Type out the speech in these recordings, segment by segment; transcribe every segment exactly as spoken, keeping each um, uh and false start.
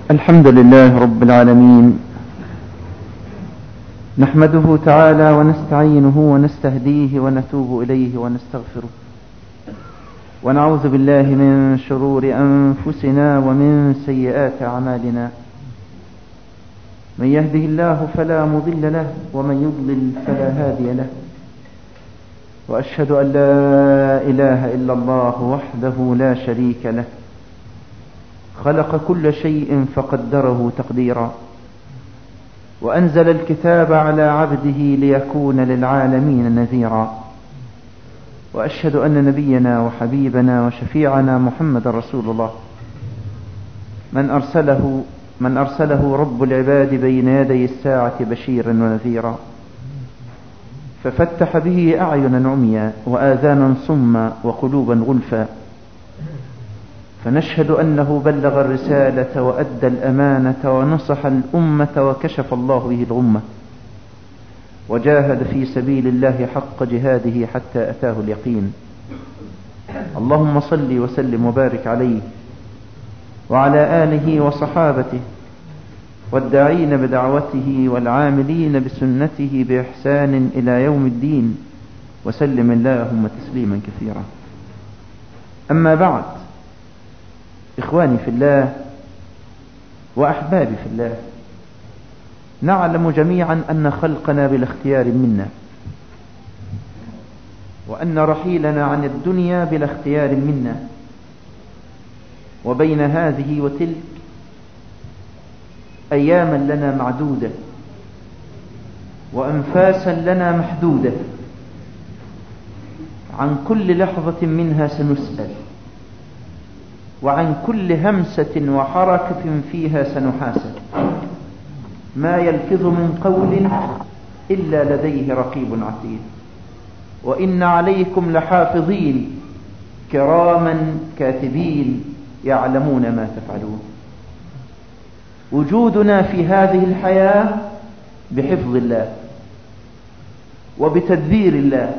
الحمد لله رب العالمين، نحمده تعالى ونستعينه ونستهديه ونتوب إليه ونستغفره، ونعوذ بالله من شرور أنفسنا ومن سيئات أعمالنا. من يهده الله فلا مضل له ومن يضلل فلا هادي له، وأشهد أن لا إله إلا الله وحده لا شريك له، خلق كل شيء فقدره تقديرا، وأنزل الكتاب على عبده ليكون للعالمين نذيرا. وأشهد أن نبينا وحبيبنا وشفيعنا محمد رسول الله، من أرسله من أرسله رب العباد بين يدي الساعة بشيرا ونذيرا، ففتح به أعينا عميا وآذانا صما وقلوبا غلفا. فنشهد أنه بلغ الرسالة وأدى الأمانة ونصح الأمة وكشف الله به الغمة، وجاهد في سبيل الله حق جهاده حتى أتاه اليقين. اللهم صل وسلم وبارك عليه وعلى آله وصحابته والداعين بدعوته والعاملين بسنته بإحسان إلى يوم الدين، وسلم اللهم تسليما كثيرا. أما بعد، إخواني في الله وأحبابي في الله، نعلم جميعا أن خلقنا بلا اختيار منا، وأن رحيلنا عن الدنيا بلا اختيار منا، وبين هذه وتلك أياما لنا معدودة وأنفاسا لنا محدودة، عن كل لحظة منها سنسأل، وعن كل همسة وحركة فيها سنحاسب. ما يلفظ من قول إلا لديه رقيب عتيد، وإن عليكم لحافظين كراما كاتبين يعلمون ما تفعلون. وجودنا في هذه الحياة بحفظ الله وبتدبير الله،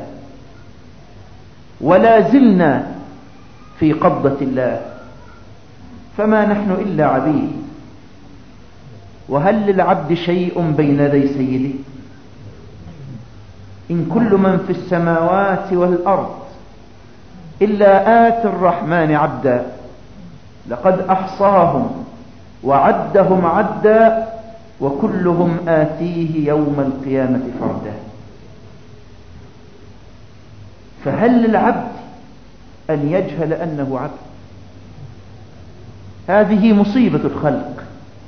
ولا زلنا في قبضة الله، فما نحن إلا عبيد. وهل للعبد شيء بين يدي سيده؟ إن كل من في السماوات والأرض إلا آتي الرحمن عبدا، لقد أحصاهم وعدهم عدا، وكلهم آتيه يوم القيامة فردا. فهل للعبد أن يجهل أنه عبد؟ هذه مصيبة الخلق،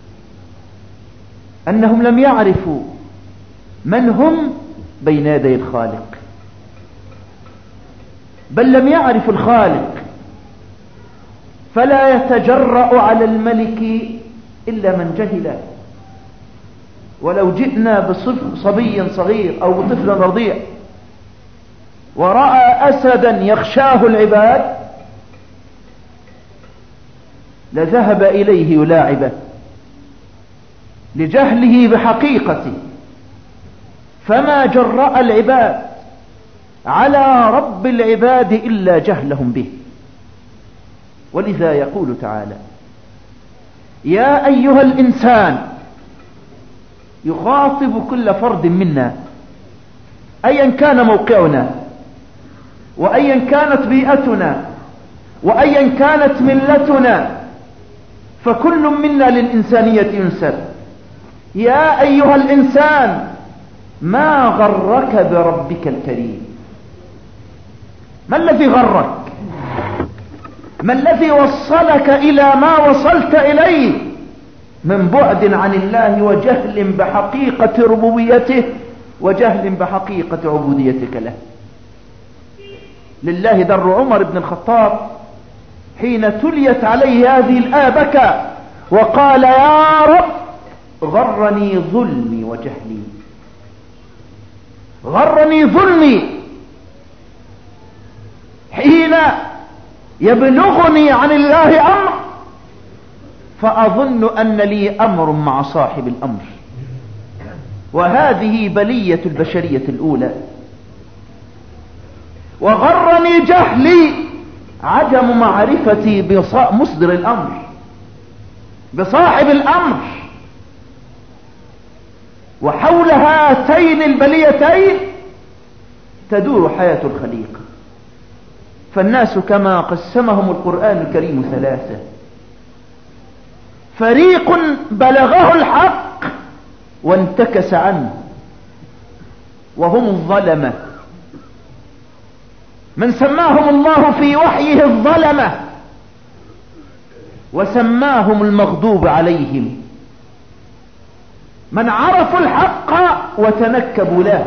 أنهم لم يعرفوا من هم بين يدي الخالق، بل لم يعرفوا الخالق، فلا يتجرأ على الملك إلا من جهل. ولو جئنا بصبي صغير أو بطفل رضيع ورأى أسدا يخشاه العباد لذهب إليه يلاعبه لجهله بحقيقته، فما جرأ العباد على رب العباد إلا جهلهم به. ولذا يقول تعالى: يا أيها الإنسان، يخاطب كل فرد منا أيا كان موقعنا، وأيا كانت بيئتنا، وأيا كانت ملتنا، فكل منا للإنسانية ينسب. يا أيها الإنسان، ما غرك بربك الكريم؟ ما الذي غرك؟ ما الذي وصلك إلى ما وصلت إليه من بعد عن الله وجهل بحقيقة ربوبيته وجهل بحقيقة عبوديتك له؟ لله در عمر بن الخطاب حين تليت عليه هذه الآية بكى وقال: يا رب، غرني ظلمي وجهلي، غرني ظلمي حين يبلغني عن الله أمر فأظن أن لي أمر مع صاحب الأمر. وهذه بلية البشرية الأولى. وغرني جهلي، عدم معرفتي بمصدر الأمر. بصاحب الأمر. وحول هاتين البليتين تدور حياة الخليقة. فالناس كما قسمهم القرآن الكريم ثلاثة: فريق بلغه الحق وانتكس عنه وهم الظلمة، من سماهم الله في وحيه الظلمة وسماهم المغضوب عليهم، من عرفوا الحق وتنكبوا له،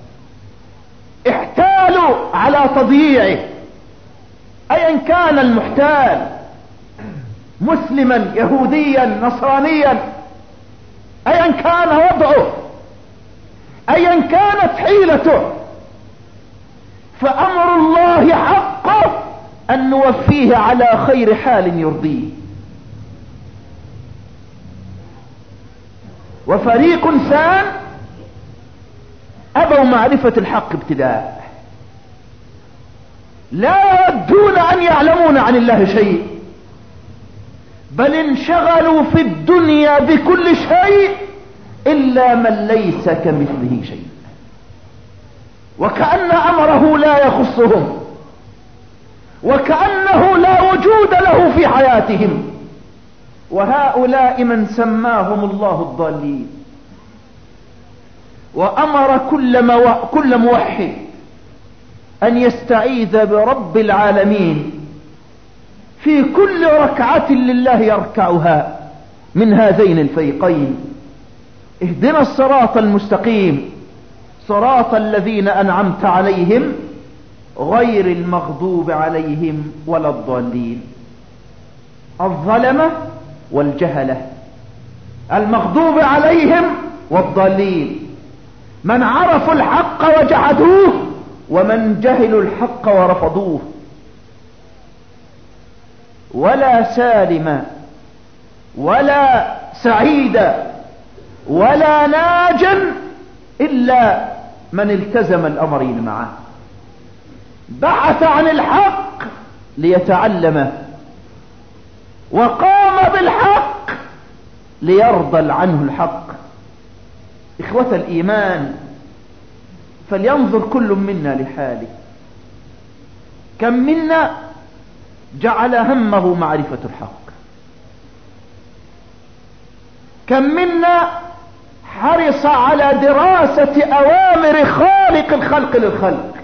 احتالوا على تضييعه، ايا كان المحتال، مسلما يهوديا نصرانيا، ايا كان وضعه، ايا كانت حيلته، فامر الله حقه ان نوفيه على خير حال يرضيه. وفريق ثان ابوا معرفة الحق ابتداء، لا يردون ان يعلمون عن الله شيء، بل انشغلوا في الدنيا بكل شيء الا من ليس كمثله شيء، وكأن امره لا يخصهم، وكأنه لا وجود له في حياتهم. وهؤلاء من سماهم الله الضالين. وامر كل, مو... كل موحد ان يستعيذ برب العالمين في كل ركعة لله يركعها من هذين الفريقين: اهدنا الصراط المستقيم صراط الذين انعمت عليهم غير المغضوب عليهم ولا الضالين. الظلمة والجهلة، المغضوب عليهم والضالين، من عرفوا الحق وجحدوه ومن جهلوا الحق ورفضوه. ولا سالم ولا سعيد ولا ناج إلا من التزم الأمرين معه، بحث عن الحق ليتعلمه، وقام بالحق ليرضى عنه الحق. إخوة الإيمان، فلينظر كل منا لحاله. كم منا جعل همه معرفة الحق؟ كم منا حرص على دراسة أوامر خالق الخلق للخلق؟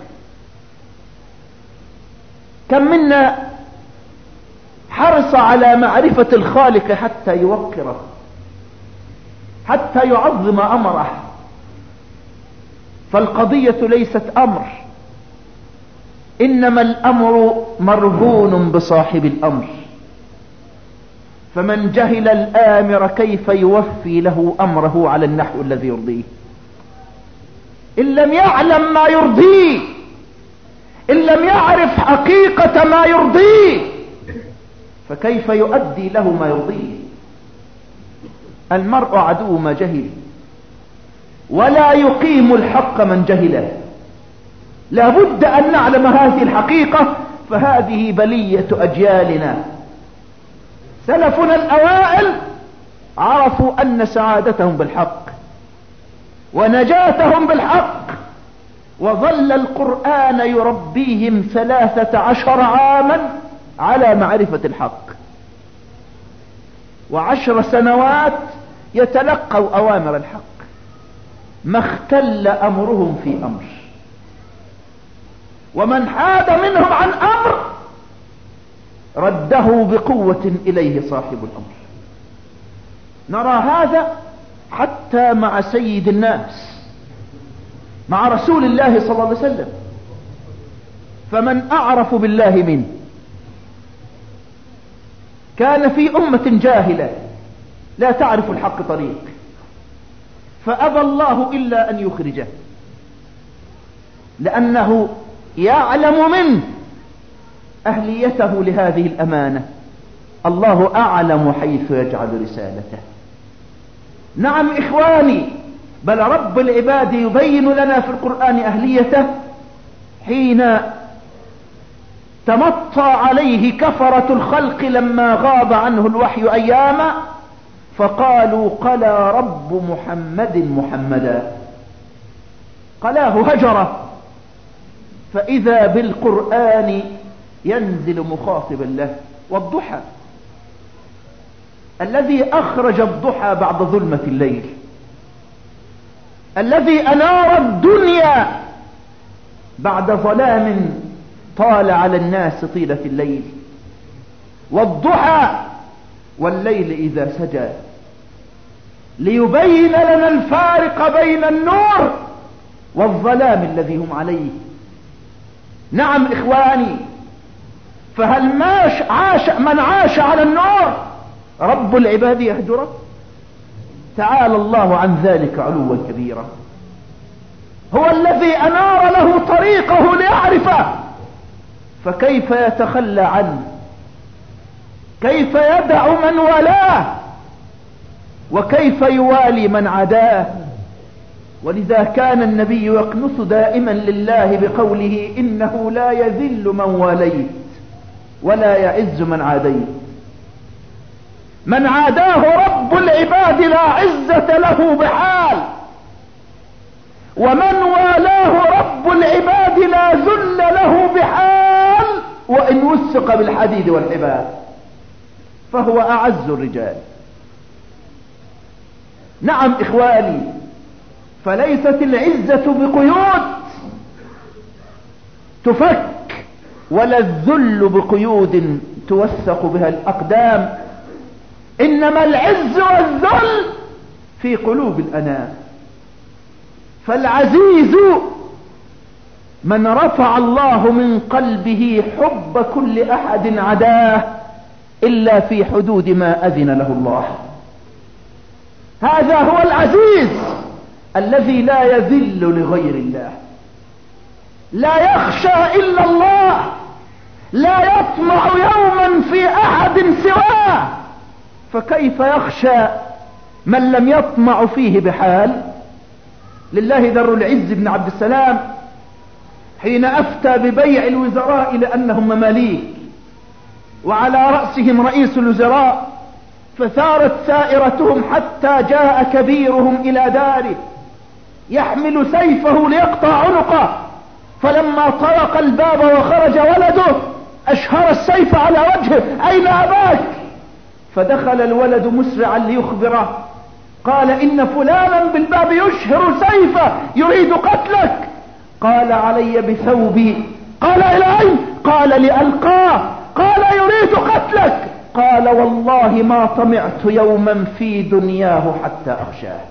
كم منا حرص على معرفة الخالق حتى يوقره، حتى يعظم أمره؟ فالقضية ليست أمر، إنما الأمر مرهون بصاحب الأمر. فمن جهل الآمر كيف يوفي له أمره على النحو الذي يرضيه؟ إن لم يعلم ما يرضيه، إن لم يعرف حقيقة ما يرضيه، فكيف يؤدي له ما يرضيه؟ المرء عدو ما جهل، ولا يقيم الحق من جهله. لا بد أن نعلم هذه الحقيقة، فهذه بلية أجيالنا. سلفنا الأوائل عرفوا أن سعادتهم بالحق ونجاتهم بالحق، وظل القرآن يربيهم ثلاثة عشر عاما على معرفة الحق، وعشر سنوات يتلقوا أوامر الحق، ما اختل أمرهم في أمر. ومن حاد منهم عن أمر رده بقوة إليه صاحب الأمر. نرى هذا حتى مع سيد الناس، مع رسول الله صلى الله عليه وسلم. فمن أعرف بالله منه كان في أمة جاهلة لا تعرف الحق طريق، فأبى الله إلا أن يخرجه، لأنه يعلم منه أهليته لهذه الأمانة. الله أعلم حيث يجعل رسالته. نعم إخواني، بل رب العباد يبين لنا في القرآن أهليته حين تمطى عليه كفرة الخلق لما غاب عنه الوحي أياما، فقالوا قلى رب محمد محمدا، قلاه هجره، فإذا بالقرآن ينزل مخاطبا له. والضحى الذي أخرج الضحى بعد ظلمة الليل، الذي أنار الدنيا بعد ظلام طال على الناس طيلة الليل. والضحى والليل إذا سجى، ليبين لنا الفارق بين النور والظلام الذي هم عليه. نعم إخواني، فهل ماش عاش من عاش على النور رب العباد يهجره؟ تعالى الله عن ذلك علوا كبيرا. هو الذي أنار له طريقه ليعرفه، فكيف يتخلى عنه؟ كيف يدع من والاه؟ وكيف يوالي من عداه؟ ولذا كان النبي يقنص دائما لله بقوله إنه لا يذل من واليت ولا يعز من عاديت. من عاداه رب العباد لا عزة له بحال، ومن والاه رب العباد لا ذل له بحال، وإن وثق بالحديد والحبال فهو أعز الرجال. نعم إخواني، فليست العزة بقيود تفك، ولا الذل بقيود توثق بها الأقدام، إنما العز والذل في قلوب الأنام. فالعزيز من رفع الله من قلبه حب كل أحد عداه إلا في حدود ما أذن له الله. هذا هو العزيز الذي لا يذل لغير الله، لا يخشى إلا الله، لا يطمع يوما في أحد سواه. فكيف يخشى من لم يطمع فيه بحال؟ لله در العز بن عبد السلام حين أفتى ببيع الوزراء لأنهم مماليك وعلى رأسهم رئيس الوزراء، فثارت سائرتهم حتى جاء كبيرهم إلى داره يحمل سيفه ليقطع عنقه، فلما طرق الباب وخرج ولده أشهر السيف على وجهه: أين أباك؟ فدخل الولد مسرعا ليخبره، قال: إن فلانا بالباب يشهر سيفه يريد قتلك. قال: علي بثوبي. قال: إلى أين؟ قال: لألقاه. قال: يريد قتلك. قال: والله ما طمعت يوما في دنياه حتى أخشاه،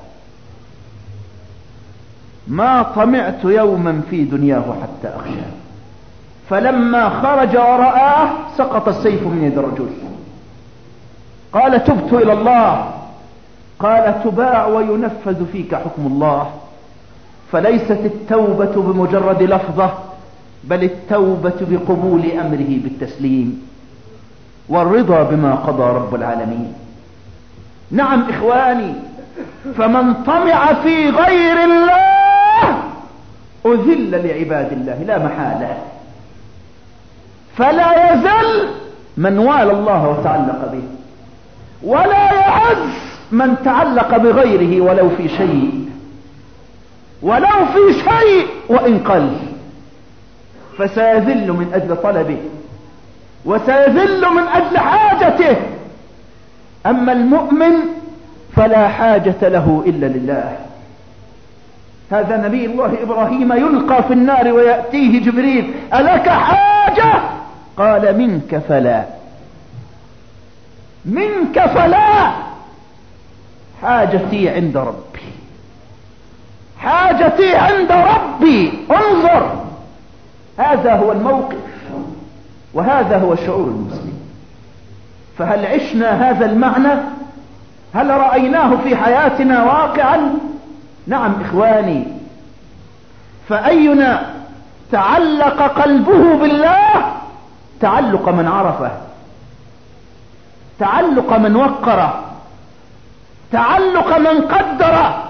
ما طمعت يوما في دنياه حتى أخشاه. فلما خرج ورآه سقط السيف من يد الرجل. قال: تبت إلى الله. قال: تباع وينفذ فيك حكم الله. فليست التوبة بمجرد لفظة، بل التوبة بقبول أمره بالتسليم والرضا بما قضى رب العالمين. نعم إخواني، فمن طمع في غير الله أذل لعباد الله لا محالة، فلا يزل من والى الله وتعلق به، ولا يعز من تعلق بغيره ولو في شيء، ولو في شيء وإن قل، فسيذل من أجل طلبه وسيذل من أجل حاجته. أما المؤمن فلا حاجة له إلا لله. هذا نبي الله إبراهيم يلقى في النار ويأتيه جبريل: ألك حاجة؟ قال: منك فلا، منك فلا، حاجتي عند ربي، حاجتي عند ربي. انظر، هذا هو الموقف وهذا هو شعور المسلم. فهل عشنا هذا المعنى؟ هل رأيناه في حياتنا واقعا؟ نعم إخواني، فأينا تعلق قلبه بالله تعلق من عرفه، تعلق من وقره، تعلق من قدره،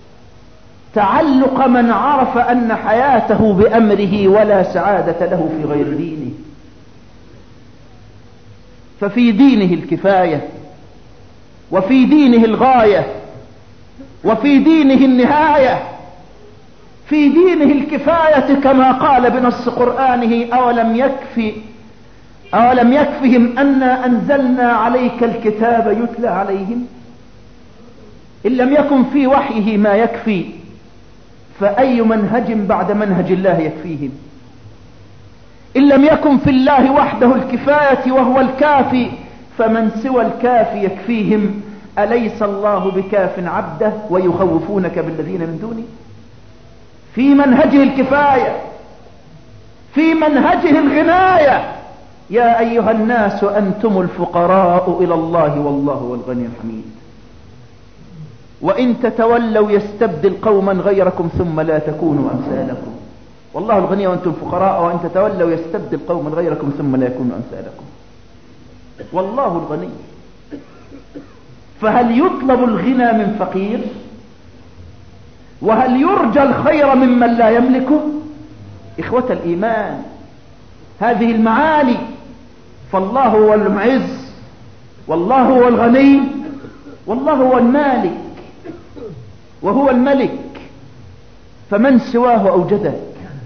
تعلق من عرف أن حياته بأمره ولا سعادة له في غير دينه. ففي دينه الكفاية، وفي دينه الغاية، وفي دينه النهاية، في دينه الكفاية، كما قال بنص قرآنه: أولم يكفي أولم يكفهم أنا أنزلنا عليك الكتاب يتلى عليهم. إن لم يكن في وحيه ما يكفي، فأي منهج بعد منهج الله يكفيهم؟ إن لم يكن في الله وحده الكفاية وهو الكافي، فمن سوى الكافي يكفيهم. أليس الله بكاف عبده ويخوفونك بالذين من دونه؟ في منهجه الكفاية، في منهجه الغناية. يا أيها الناس أنتم الفقراء إلى الله والله هو الغني الحميد. وإن تتولوا يستبدل قوما غيركم ثم لا تكونوا أمثالكم. والله الغني وأنتم فقراء، وإن تتولوا يستبدل قوما غيركم ثم لا يكونوا أمثالكم. والله الغني. فهل يطلب الغنى من فقير؟ وهل يرجى الخير ممن لا يملكه؟ إخوة الإيمان، هذه المعاني. فالله هو المعز، والله هو الغني، والله هو المالك وهو الملك. فمن سواه أوجدك،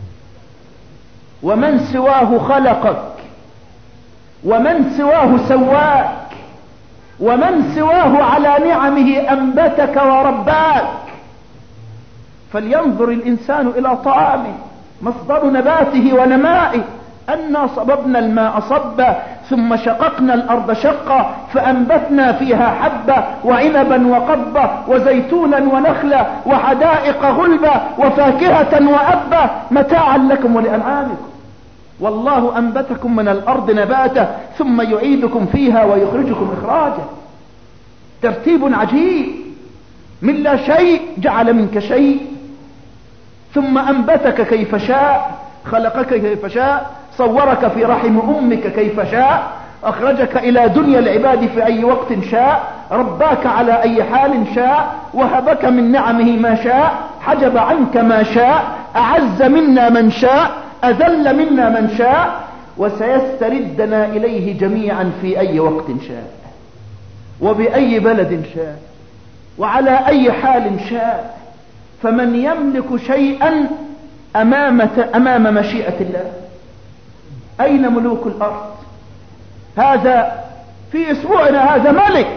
ومن سواه خلقك، ومن سواه سواك، ومن سواه على نعمه أنبتك ورباك. فلينظر الإنسان إلى طعامه، مصدر نباته ونمائه. أنا صببنا الماء صبا ثم شققنا الأرض شقا فأنبتنا فيها حبا وعنبا وقبا وزيتونا ونخلا وحدائق غلبا وفاكهة وأبا متاعا لكم ولأنعامكم. والله أنبتكم من الأرض نباتا ثم يعيدكم فيها ويخرجكم إخراجا. ترتيب عجيب. من لا شيء جعل منك شيء، ثم أنبتك كيف شاء، خلقك كيف شاء، صورك في رحم أمك كيف شاء، أخرجك إلى دنيا العباد في أي وقت شاء، رباك على أي حال شاء، وهبك من نعمه ما شاء، حجب عنك ما شاء، أعز منا من شاء، أذل منا من شاء، وسيستردنا إليه جميعا في أي وقت شاء، وبأي بلد شاء، وعلى أي حال شاء. فمن يملك شيئا أمام أمام مشيئة الله؟ أين ملوك الأرض؟ هذا في أسبوعنا هذا ملك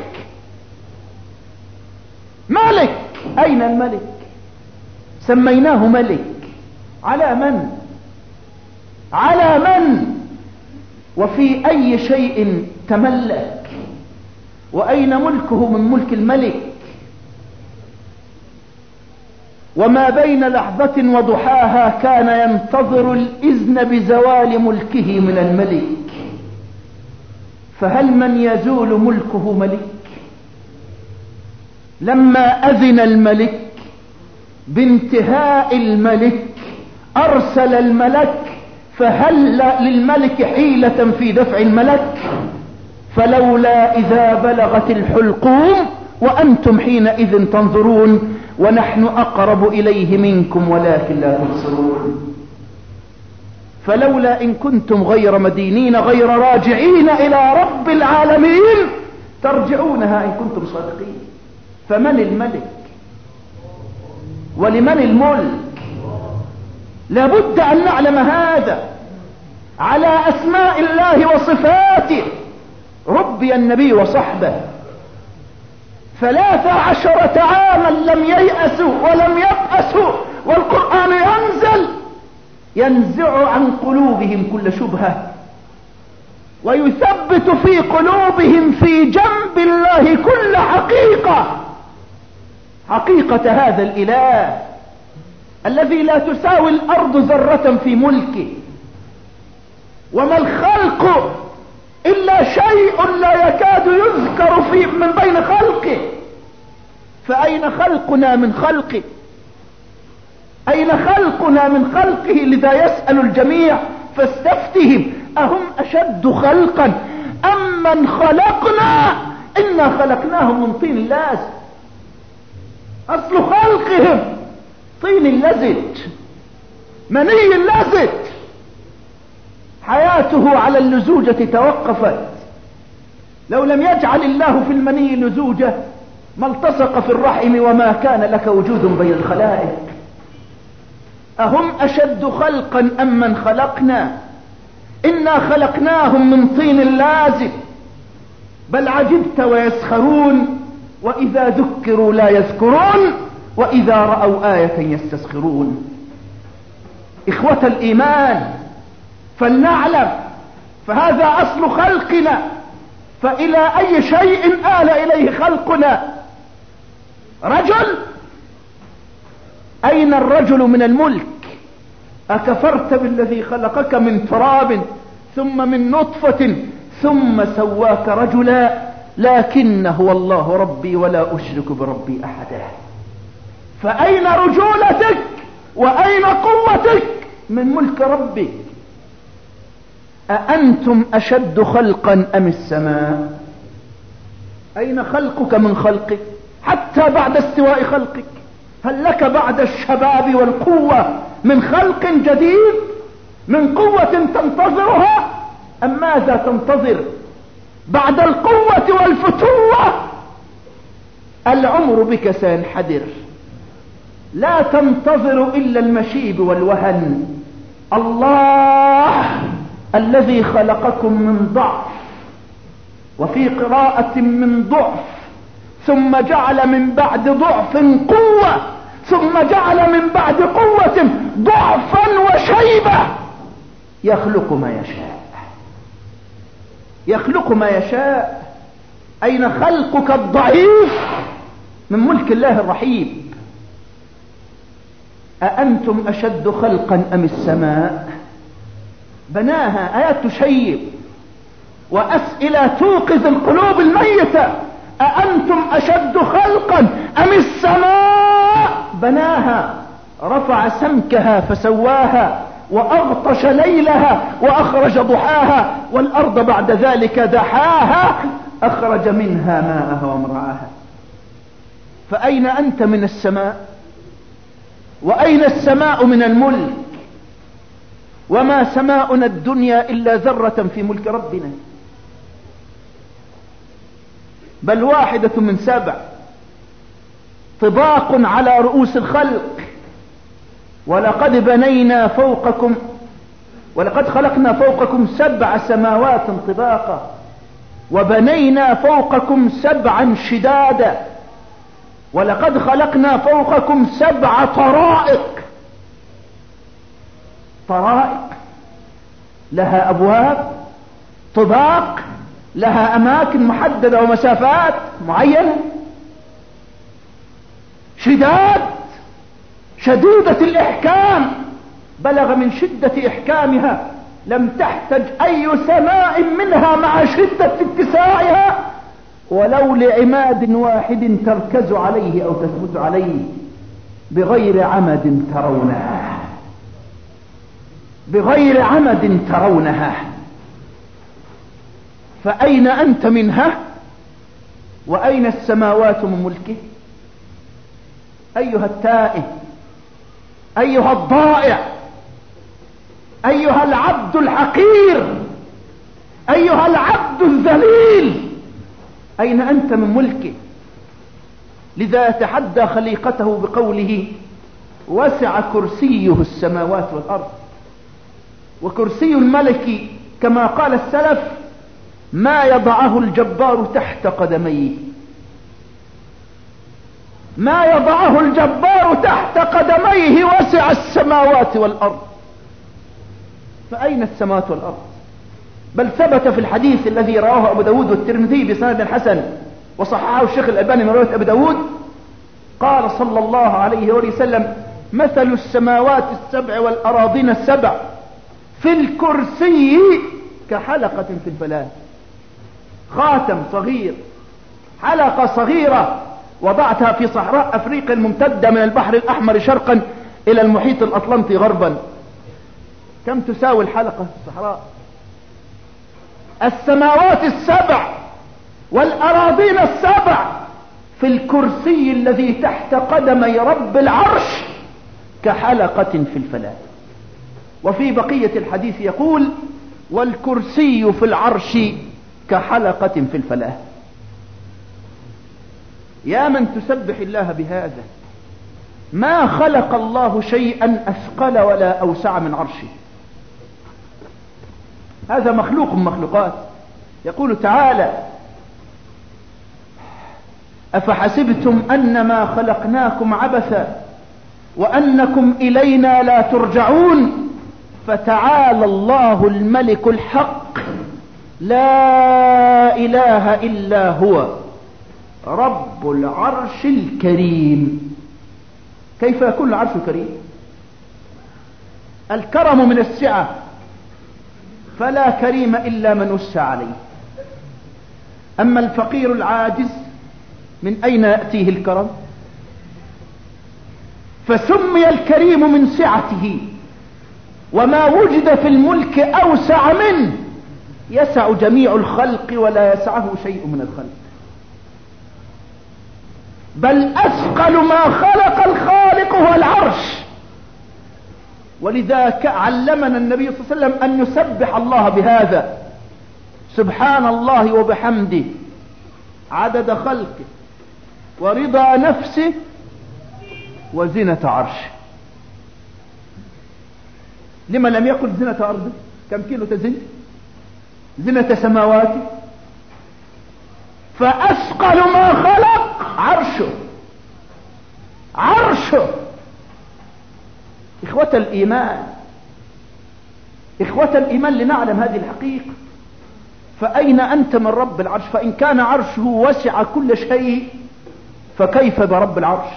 ملك أين الملك؟ سميناه ملك على من؟ على من؟ وفي أي شيء تملك؟ وأين ملكه من ملك الملك؟ وما بين لحظة وضحاها كان ينتظر الإذن بزوال ملكه من الملك. فهل من يزول ملكه ملك؟ لما أذن الملك بانتهاء الملك أرسل الملك، فهل للملك حيلة في دفع الملك؟ فلولا إذا بلغت الحلقوم وأنتم حينئذ تنظرون ونحن أقرب إليه منكم ولكن لا تبصرون. فلولا إن كنتم غير مدينين غير راجعين إلى رب العالمين ترجعونها إن كنتم صادقين. فمن الملك ولمن الملك؟ لابد أن نعلم هذا على أسماء الله وصفاته. ربي النبي وصحبه ثلاث عشرة عاما لم ييأسوا ولم يبأسوا، والقرآن ينزل ينزع عن قلوبهم كل شبهة، ويثبت في قلوبهم في جنب الله كل حقيقة. حقيقة هذا الإله الذي لا تساوي الأرض ذرة في ملكه، وما الخلق إلا شيء لا يكاد يذكر في من بين خلقه. فأين خلقنا من خلقه؟ أين خلقنا من خلقه؟ لذا يسأل الجميع فاستفتهم أهم أشد خلقا أم من خلقنا؟ إنا خلقناهم من طين لازب. أصل خلقهم طين لزج، مني لزج، حياته على اللزوجة توقفت. لو لم يجعل الله في المني لزوجة ما التصق في الرحم وما كان لك وجود بين الخلائق. أهم أشد خلقا أم من خلقنا؟ إنا خلقناهم من طين لازب بل عجبت ويسخرون وإذا ذكروا لا يذكرون وإذا رأوا آية يستسخرون. إخوة الإيمان فلنعلم فهذا أصل خلقنا، فإلى أي شيء آل إليه خلقنا؟ رجل، أين الرجل من الملك؟ أكفرت بالذي خلقك من تراب ثم من نطفة ثم سواك رجلا لكن هو الله ربي ولا أشرك بربي أحدا. فأين رجولتك وأين قوتك من ملك ربك؟ أأنتم أشد خلقا أم السماء؟ أين خلقك من خلقك حتى بعد استواء خلقك؟ هل لك بعد الشباب والقوة من خلق جديد، من قوة تنتظرها؟ أم ماذا تنتظر بعد القوة والفتوة؟ العمر بك سينحدر، لا تنتظر إلا المشيب والوهن. الله الذي خلقكم من ضعف، وفي قراءة من ضعف، ثم جعل من بعد ضعف قوة، ثم جعل من بعد قوة ضعفا وشيبة، يخلق ما يشاء، يخلق ما يشاء. أين خلقك الضعيف من ملك الله الرحيم؟ أأنتم أشد خلقا أم السماء؟ بناها آيات تشيب وأسئلة توقظ القلوب الميتة. أأنتم أشد خلقا أم السماء؟ بناها، رفع سمكها فسواها، وأغطش ليلها وأخرج ضحاها، والأرض بعد ذلك دحاها، أخرج منها ماءها ومرعاها. فأين أنت من السماء؟ وأين السماء من الملك؟ وما سماؤنا الدنيا إلا ذرة في ملك ربنا، بل واحدة من سبع، طباق على رؤوس الخلق. ولقد بنينا فوقكم ولقد خلقنا فوقكم سبع سماوات طباقا وبنينا فوقكم سبعا شدادا ولقد خلقنا فوقكم سبع طرائق. طرائق لها أبواب، طباق لها أماكن محددة ومسافات معينة، شداد شديدة الإحكام، بلغ من شدة إحكامها لم تحتج أي سماء منها مع شدة اتساعها ولو لعماد واحد تركز عليه أو تثبت عليه بغير عمد ترونها، بغير عمد ترونها. فأين أنت منها؟ وأين السماوات من ملكه؟ أيها التائه، أيها الضائع، أيها العبد الحقير، أيها العبد الذليل، أين أنت من ملكه؟ لذا يتحدى خليقته بقوله وسع كرسيه السماوات والأرض. وكرسي الملك كما قال السلف ما يضعه الجبار تحت قدميه، ما يضعه الجبار تحت قدميه وسع السماوات والأرض. فأين السماوات والأرض؟ بل ثبت في الحديث الذي رواه أبو داود والترمذي بسند حسن وصححه الشيخ الألباني من رواية أبي داود، قال صلى الله عليه وسلم مثل السماوات السبع والأراضين السبع في الكرسي كحلقة في الفلاة. خاتم صغير، حلقة صغيرة وضعتها في صحراء أفريقيا الممتدة من البحر الأحمر شرقا إلى المحيط الأطلنطي غربا. كم تساوي الحلقة في الصحراء؟ السماوات السبع والأراضين السبع في الكرسي الذي تحت قدمي رب العرش كحلقة في الفلاة. وفي بقية الحديث يقول والكرسي في العرش كحلقة في الفلاة. يا من تسبح الله بهذا، ما خلق الله شيئا أثقل ولا أوسع من عرشه. هذا مخلوق من مخلوقات. يقول تعالى: أفحسبتم أنما خلقناكم عبثا وأنكم إلينا لا ترجعون فتعالى الله الملك الحق لا إله إلا هو رب العرش الكريم. كيف يكون العرش كريم؟ الكرم من السعة، فلا كريم إلا من وسع عليه. أما الفقير العاجز من أين يأتيه الكرم؟ فسمي الكريم من سعته، وما وجد في الملك أوسع منه، يسع جميع الخلق ولا يسعه شيء من الخلق، بل أثقل ما خلق الخالق هو العرش. ولذا علمنا النبي صلى الله عليه وسلم أن نسبح الله بهذا: سبحان الله وبحمده عدد خلقه ورضا نفسه وزنة عرشه. لما لم يقل زنة أرضه؟ كم كيلو تزن؟ زنة سماواته. فأثقل ما خلق عرشه، عرشه. إخوة الإيمان، إخوة الإيمان، لنعلم هذه الحقيقة. فأين أنت من رب العرش؟ فإن كان عرشه وسع كل شيء فكيف برب العرش؟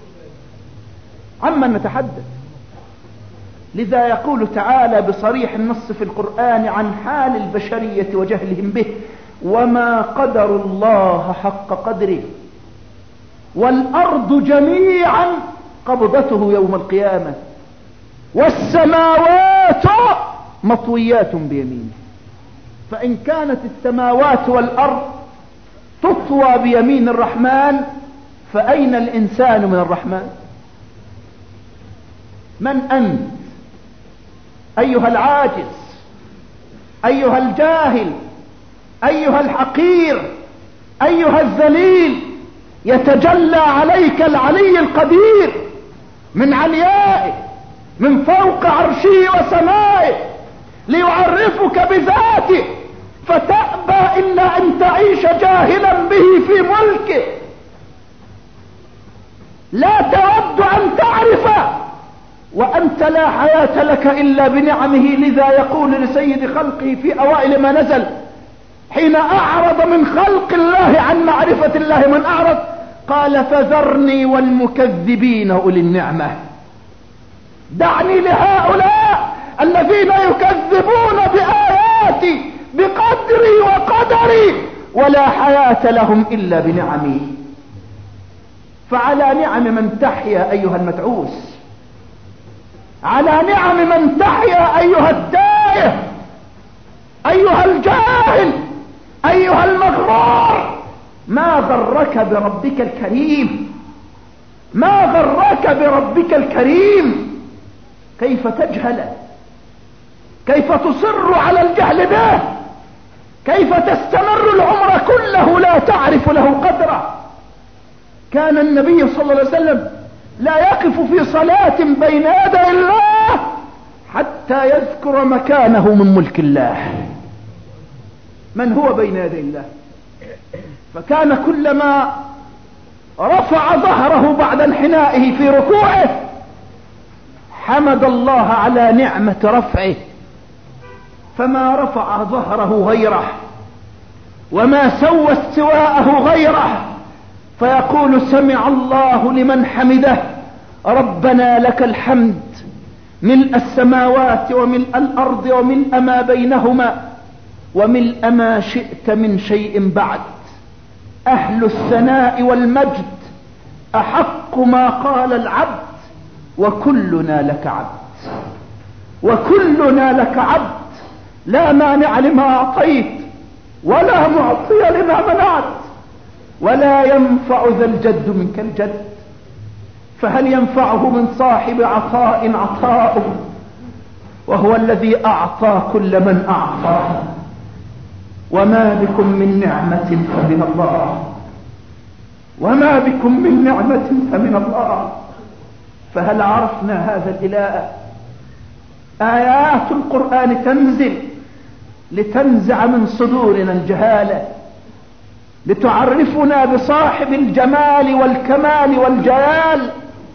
عما نتحدث. لذا يقول تعالى بصريح النص في القرآن عن حال البشرية وجهلهم به: وما قدر الله حق قدره والأرض جميعا قبضته يوم القيامة والسماوات مطويات بيمينه. فإن كانت السماوات والأرض تطوى بيمين الرحمن فأين الإنسان من الرحمن؟ من أنت أيها العاجز، أيها الجاهل، أيها الحقير، أيها الذليل؟ يتجلى عليك العلي القدير من عليائه، من فوق عرشه وسمائه، ليعرفك بذاته، فتأبى إلا أن تعيش جاهلا به في ملكه، لا تود أن تعرفه، وأنت لا حياة لك إلا بنعمه. لذا يقول لسيد خلقه في أوائل ما نزل حين أعرض من خلق الله عن معرفة الله من أعرض، قال: فذرني والمكذبين أولي النعمة. دعني لهؤلاء الذين يكذبون بآياتي بقدري وقدري ولا حياة لهم إلا بنعمي. فعلى نعم من تحيا أيها المتعوس، على نعم من تحيا أيها التائه، أيها الجاهل، أيها المغرور. ما غرك بربك الكريم؟ ما غرك بربك الكريم؟ كيف تجهل؟ كيف تصر على الجهل به؟ كيف تستمر العمر كله لا تعرف له قدره؟ كان النبي صلى الله عليه وسلم لا يقف في صلاة بين يدي الله حتى يذكر مكانه من ملك الله. من هو بين يدي الله؟ فكان كلما رفع ظهره بعد انحنائه في ركوعه حمد الله على نعمة رفعه، فما رفع ظهره غيره وما سوى استواءه غيره، فيقول: سمع الله لمن حمده، ربنا لك الحمد ملء السماوات وملء الأرض وملء ما بينهما وملء ما شئت من شيء بعد، أهل الثناء والمجد أحق ما قال العبد، وكلنا لك عبد، وكلنا لك عبد، لا مانع لما أعطيت ولا معطي لما منعت، ولا ينفع ذا الجد منك الجد. فهل ينفعه من صاحب عطاء عطاؤه وهو الذي أعطى كل من أعطى؟ وما بكم من نعمة فمن الله، وما بكم من نعمة فمن الله. فهل عرفنا هذا الإله؟ آيات القرآن تنزل لتنزع من صدورنا الجهالة، لتعرفنا بصاحب الجمال والكمال والجلال،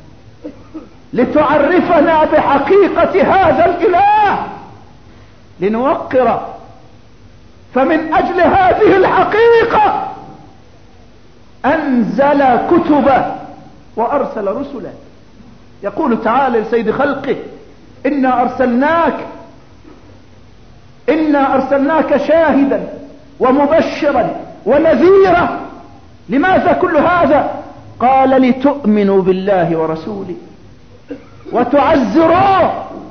لتعرفنا بحقيقة هذا الإله لنوقر. فمن أجل هذه الحقيقة أنزل كتبه وأرسل رسله. يقول تعالى لسيد خلقه: إنا أرسلناك إنا أرسلناك شاهدا ومبشرا ونذيرا. لماذا كل هذا؟ قال: لتؤمنوا بالله ورسوله وتعزروه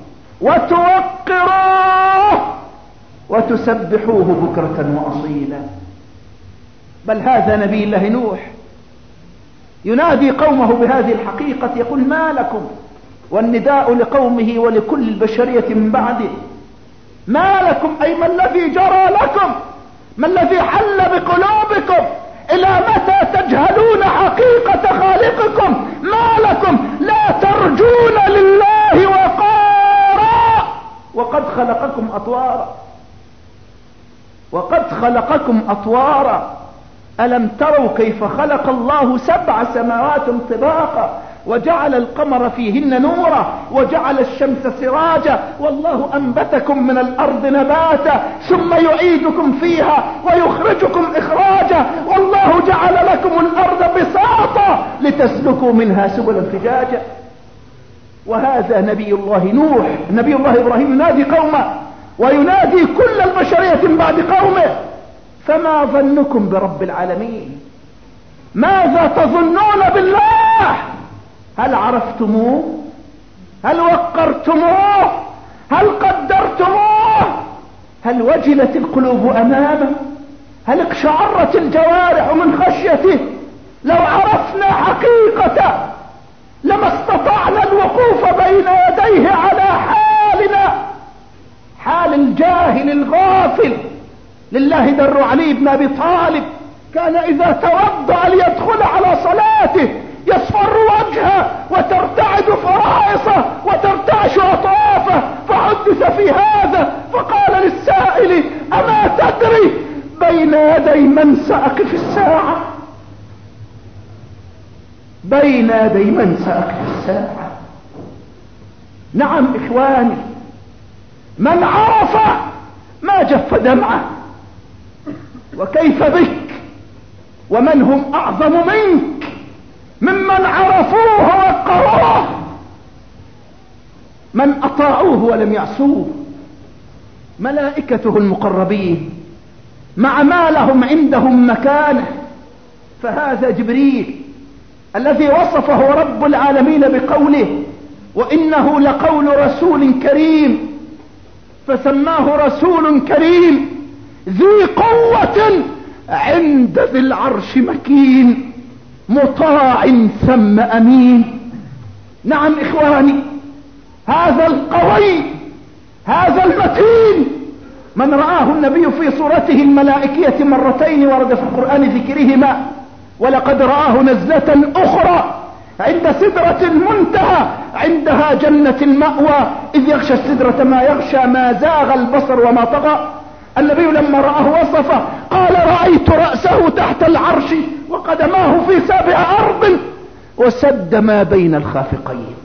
وتوقروه وتسبحوه بكرة وأصيلا. بل هذا نبي الله نوح ينادي قومه بهذه الحقيقة، يقول: ما لكم، والنداء لقومه ولكل البشرية من بعده: ما لكم، أي ما الذي جرى لكم، ما الذي حل بقلوبكم، إلى متى تجهلون حقيقة خالقكم؟ ما لكم لا ترجون لله وقارا وقد خلقكم أطوارا وقد خلقكم أطوارا. ألم تروا كيف خلق الله سبع سماوات طباقا وجعل القمر فيهن نورا وجعل الشمس سراجا والله أنبتكم من الأرض نباتا ثم يعيدكم فيها ويخرجكم إخراجا والله جعل لكم الأرض بساطا لتسلكوا منها سبلا فجاجا. وهذا نبي الله نوح، نبي الله إبراهيم ينادي قومه وينادي كل البشرية من بعد قومه: فما ظنكم برب العالمين؟ ماذا تظنون بالله؟ هل عرفتموه؟ هل وقرتموه؟ هل قدرتموه؟ هل وجلت القلوب أمامه؟ هل اقشعرت الجوارح من خشيته؟ لو عرفنا حقيقته لما استطعنا الوقوف بين يديه على حالنا، حال الجاهل الغافل. لله در علي بن أبي طالب كان إذا توضأ ليدخل على صلاته يصفر وجهه وترتعد فرائصه وترتعش أطرافه، فحدث في هذا فقال للسائل: أما تدري بين يدي من سأقف الساعة؟ بين يدي من سأقف الساعة. نعم إخواني، من عرف ما جف دمعه. وكيف بك ومن هم أعظم منك ممن عرفوه وقروه، من أطاعوه ولم يعصوه، ملائكته المقربين مع ما لهم عندهم مكانه. فهذا جبريل الذي وصفه رب العالمين بقوله: وإنه لقول رسول كريم، فسماه رسول كريم ذي قوة عند ذي العرش مكين مطاع ثم أمين. نعم إخواني، هذا القوي هذا المتين من رآه النبي في صورته الملائكية مرتين ورد في القرآن ذكرهما، ولقد رآه نزلة أخرى عند سدرة المنتهى عندها جنة المأوى إذ يغشى السدرة ما يغشى ما زاغ البصر وما طغى. النبي لما رآه وصفه قال: رأيت رأسه تحت العرش وقدماه في سابع أرض وسد ما بين الخافقين.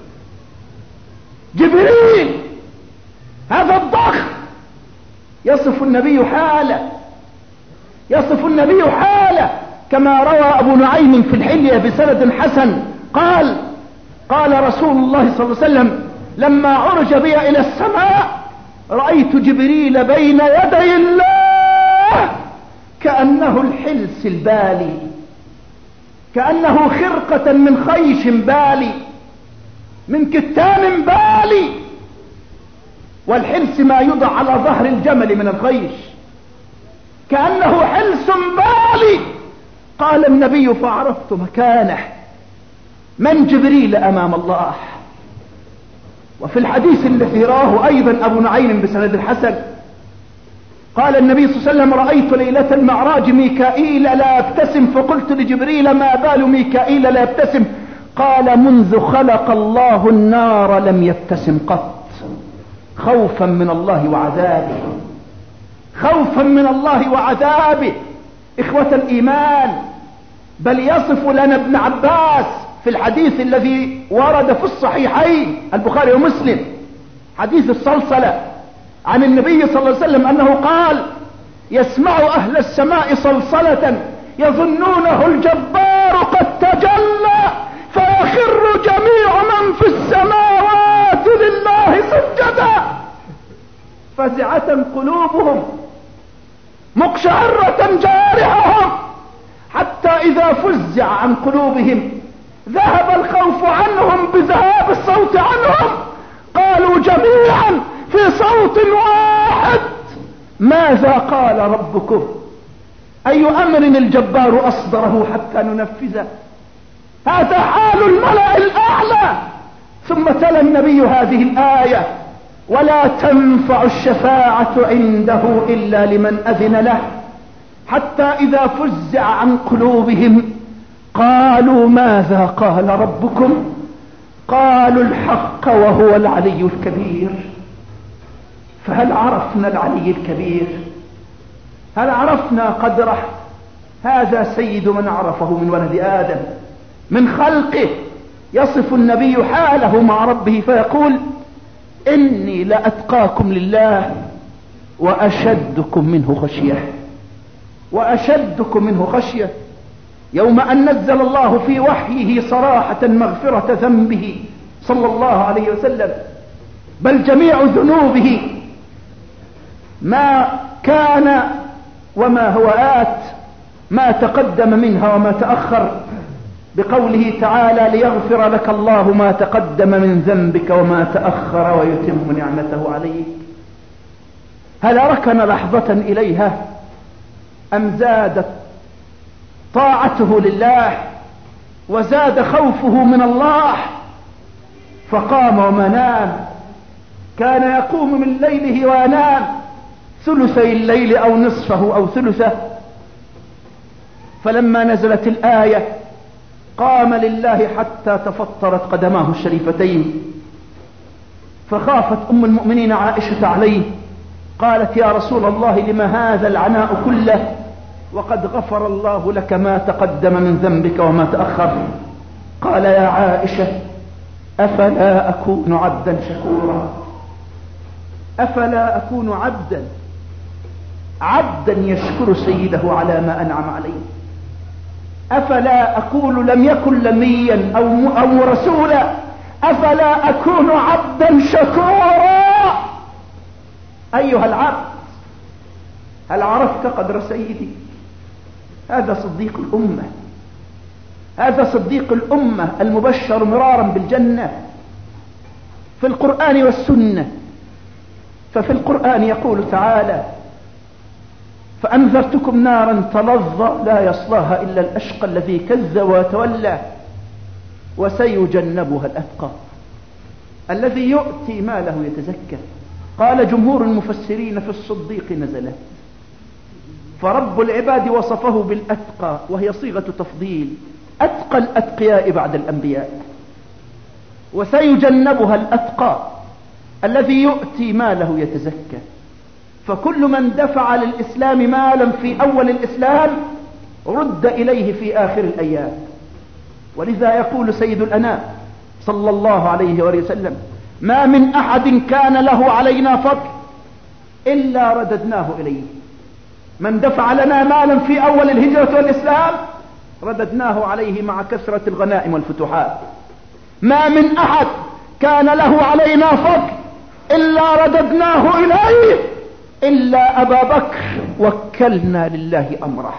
جبريل هذا الضخم يصف النبي حاله يصف النبي حاله كما روى أبو نعيم في الحلية بسند حسن قال: قال رسول الله صلى الله عليه وسلم: لما عرج بي إلى السماء رأيت جبريل بين يدي الله كأنه الحلس البالي، كأنه خرقة من خيش بالي، من كتان بالي. والحلس ما يوضع على ظهر الجمل من الخيش، كأنه حلس بالي. قال النبي: فعرفت مكانه. من جبريل أمام الله؟ وفي الحديث الذي راه أيضا أبو نعيم بسند الحسن قال النبي صلى الله عليه وسلم: رأيت ليلة المعراج ميكائيل لا يبتسم، فقلت لجبريل: ما بال ميكائيل لا يبتسم؟ قال: منذ خلق الله النار لم يبتسم قط، خوفا من الله وعذابه، خوفا من الله وعذابه. إخوة الإيمان، بل يصف لنا ابن عباس في الحديث الذي ورد في الصحيحين البخاري ومسلم، حديث الصلصلة، عن النبي صلى الله عليه وسلم أنه قال: يسمع أهل السماء صلصلة يظنونه الجبار قد تجلى، فيخر جميع من في السماوات لله سجدا، فزعة قلوبهم، مقشعرة جارحهم، حتى إذا فزع عن قلوبهم ذهب الخوف عنهم بذهاب الصوت عنهم، قالوا جميعا في صوت واحد: ماذا قال ربكم؟ أي أمر الجبار أصدره حتى ننفذه؟ هذا حال الملأ الأعلى. ثم تلا النبي هذه الآية: ولا تنفع الشفاعة عنده إلا لمن أذن له، حتى إذا فزع عن قلوبهم قالوا ماذا قال ربكم؟ قالوا الحق وهو العلي الكبير. فهل عرفنا العلي الكبير؟ هل عرفنا قدره؟ هذا سيد من عرفه من ولد آدم من خلقه. يصف النبي حاله مع ربه فيقول: إني لأتقاكم لله وأشدكم منه خشية، وأشدكم منه خشية. يوم أن نزل الله في وحيه صراحة مغفرة ذنبه صلى الله عليه وسلم، بل جميع ذنوبه ما كان وما هو آت، ما تقدم منها وما تأخر، بقوله تعالى: ليغفر لك الله ما تقدم من ذنبك وما تأخر ويتم نعمته عليك. هل ركن لحظة إليها أم زادت طاعته لله وزاد خوفه من الله فقام وما نام؟ كان يقوم من ليله وينام ثلثي الليل أو نصفه أو ثلثه، فلما نزلت الآية قام لله حتى تفطرت قدماه الشريفتين، فخافت أم المؤمنين عائشة عليه، قالت: يا رسول الله، لما هذا العناء كله وقد غفر الله لك ما تقدم من ذنبك وما تأخر؟ قال: يا عائشة، أفلا أكون عبدا شكورا؟ أفلا أكون عبدا عبدا يشكر سيده على ما أنعم عليه؟ أفلا أكون لم يكن لميا أو, أو رسولا؟ أفلا أكون عبدا شكورا؟ أيها العبد، هل عرفت قدر سيدي؟ هذا صديق الأمة، هذا صديق الأمة المبشر مرارا بالجنة في القرآن والسنة. ففي القرآن يقول تعالى: فأنذرتكم نارا تلظى لا يصلاها إلا الأشقى الذي كذب وتولى وسيجنبها الأتقى الذي يؤتي ماله يتزكى. قال جمهور المفسرين: في الصديق نزلت، فرب العباد وصفه بالأتقى، وهي صيغة تفضيل، أتقى الأتقياء بعد الأنبياء. وسيجنبها الأتقى الذي يؤتي ماله يتزكى. فكل من دفع للإسلام مالا في أول الإسلام رد إليه في آخر الأيام. ولذا يقول سيد الأنام صلى الله عليه وسلم: ما من أحد كان له علينا فضل إلا رددناه إليه. من دفع لنا مالا في أول الهجرة والإسلام رددناه عليه مع كثرة الغنائم والفتوحات. ما من أحد كان له علينا فضل إلا رددناه إليه إلا أبا بكر، وكلنا لله أمره،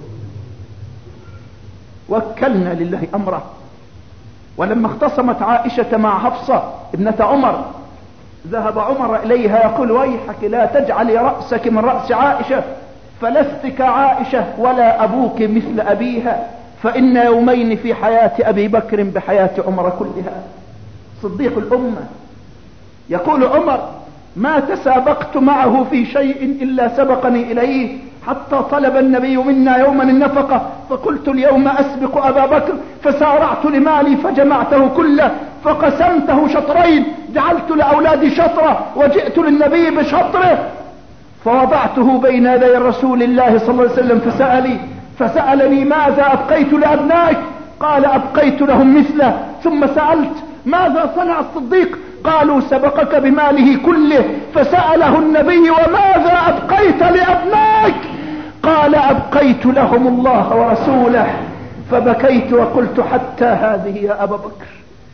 وكلنا لله أمره. ولما اختصمت عائشة مع حفصة ابنة عمر، ذهب عمر إليها يقول: ويحك لا تجعلي رأسك من رأس عائشة، فلست كعائشة ولا أبوك مثل أبيها، فإن يومين في حياة أبي بكر بحياة عمر كلها. صديق الأمة. يقول عمر: ما تسابقت معه في شيء إلا سبقني إليه، حتى طلب النبي منا يوما النفقة فقلت اليوم أسبق أبا بكر، فسارعت لمالي فجمعته كله فقسمته شطرين، جعلت لأولادي شطرة وجئت للنبي بشطره فوضعته بين يدي رسول الله صلى الله عليه وسلم فسألي فسألني ماذا أبقيت لأبنائك؟ قال أبقيت لهم مثله. ثم سألت ماذا صنع الصديق؟ قالوا سبقك بماله كله. فسأله النبي وماذا أبقيت لأبنائك؟ قال أبقيت لهم الله ورسوله. فبكيت وقلت حتى هذه يا أبا بكر،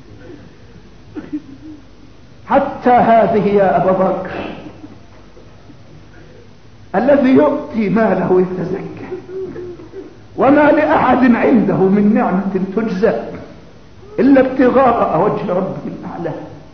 حتى هذه يا أبا بكر، الذي يؤتي ماله يتزكى وما لأحد عنده من نعمة تجزى إلا ابتغاء وجه ربه الأعلى.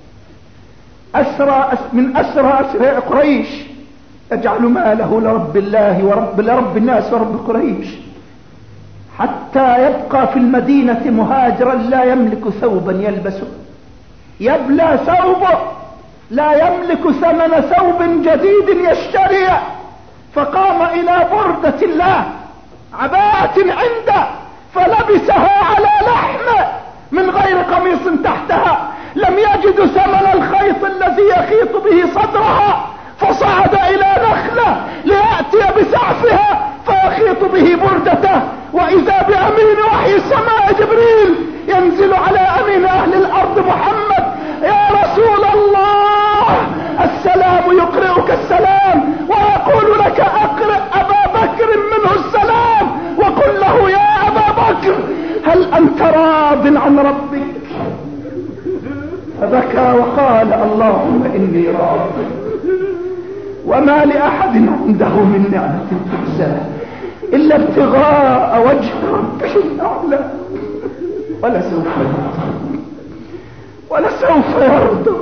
أسرى من أسرى أسرى قريش يجعل ماله لرب الله ورب لرب الناس ورب قريش، حتى يبقى في المدينة مهاجرا لا يملك ثوبا يلبسه، يبلى ثوبه، لا يملك ثمن ثوب جديد يشتريه، فقام إلى بردة الله عباءة عنده فلبسها على لحمه من غير قميص تحتها، لم يجد ثمن الخيط الذي يخيط به صدرها، فصعد إلى نخلة ليأتي بسعفها فيخيط به بردته، وإذا بأمين وحي السماء جبريل ينزل على أمين أهل الأرض محمد: يا رسول الله السلام يقرئك السلام ويقول لك أقرئ أبا بكر منه السلام وقل له يا أبا بكر هل أنت راض عن ربك؟ فبكى وقال: اللهم إني راض، وما لأحد عنده من نعمة تجزى إلا ابتغاء وجه ربه الأعلى، ولسوف يرضى ولسوف يرضى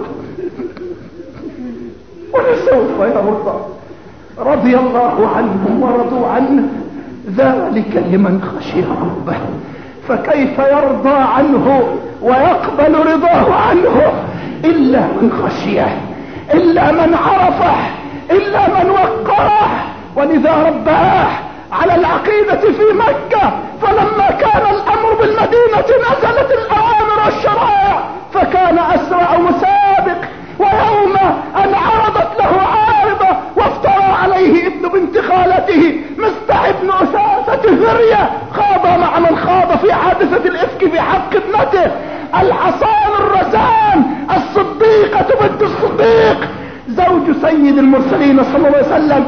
ولسوف يرضى. رضي الله عنهم ورضوا عنه، ذلك لمن خشي ربه. فكيف يرضى عنه ويقبل رضاه عنه إلا من خشيه، إلا من عرفه، إلا من وقره. ولذا رباه على العقيدة في مكة، فلما كان الأمر بالمدينة نزلت الأوامر والشرائع فكان أسرع مسابق. ويوم أن عرضت له عارضة وافترى عليه ابن بنت خالته مستح بن أساسة ذرية، خاض مع من خاض في حادثة الإفك في حق ابنته الحصان الرزان الصديقة بنت الصديق زوج سيد المرسلين صلى الله عليه وسلم.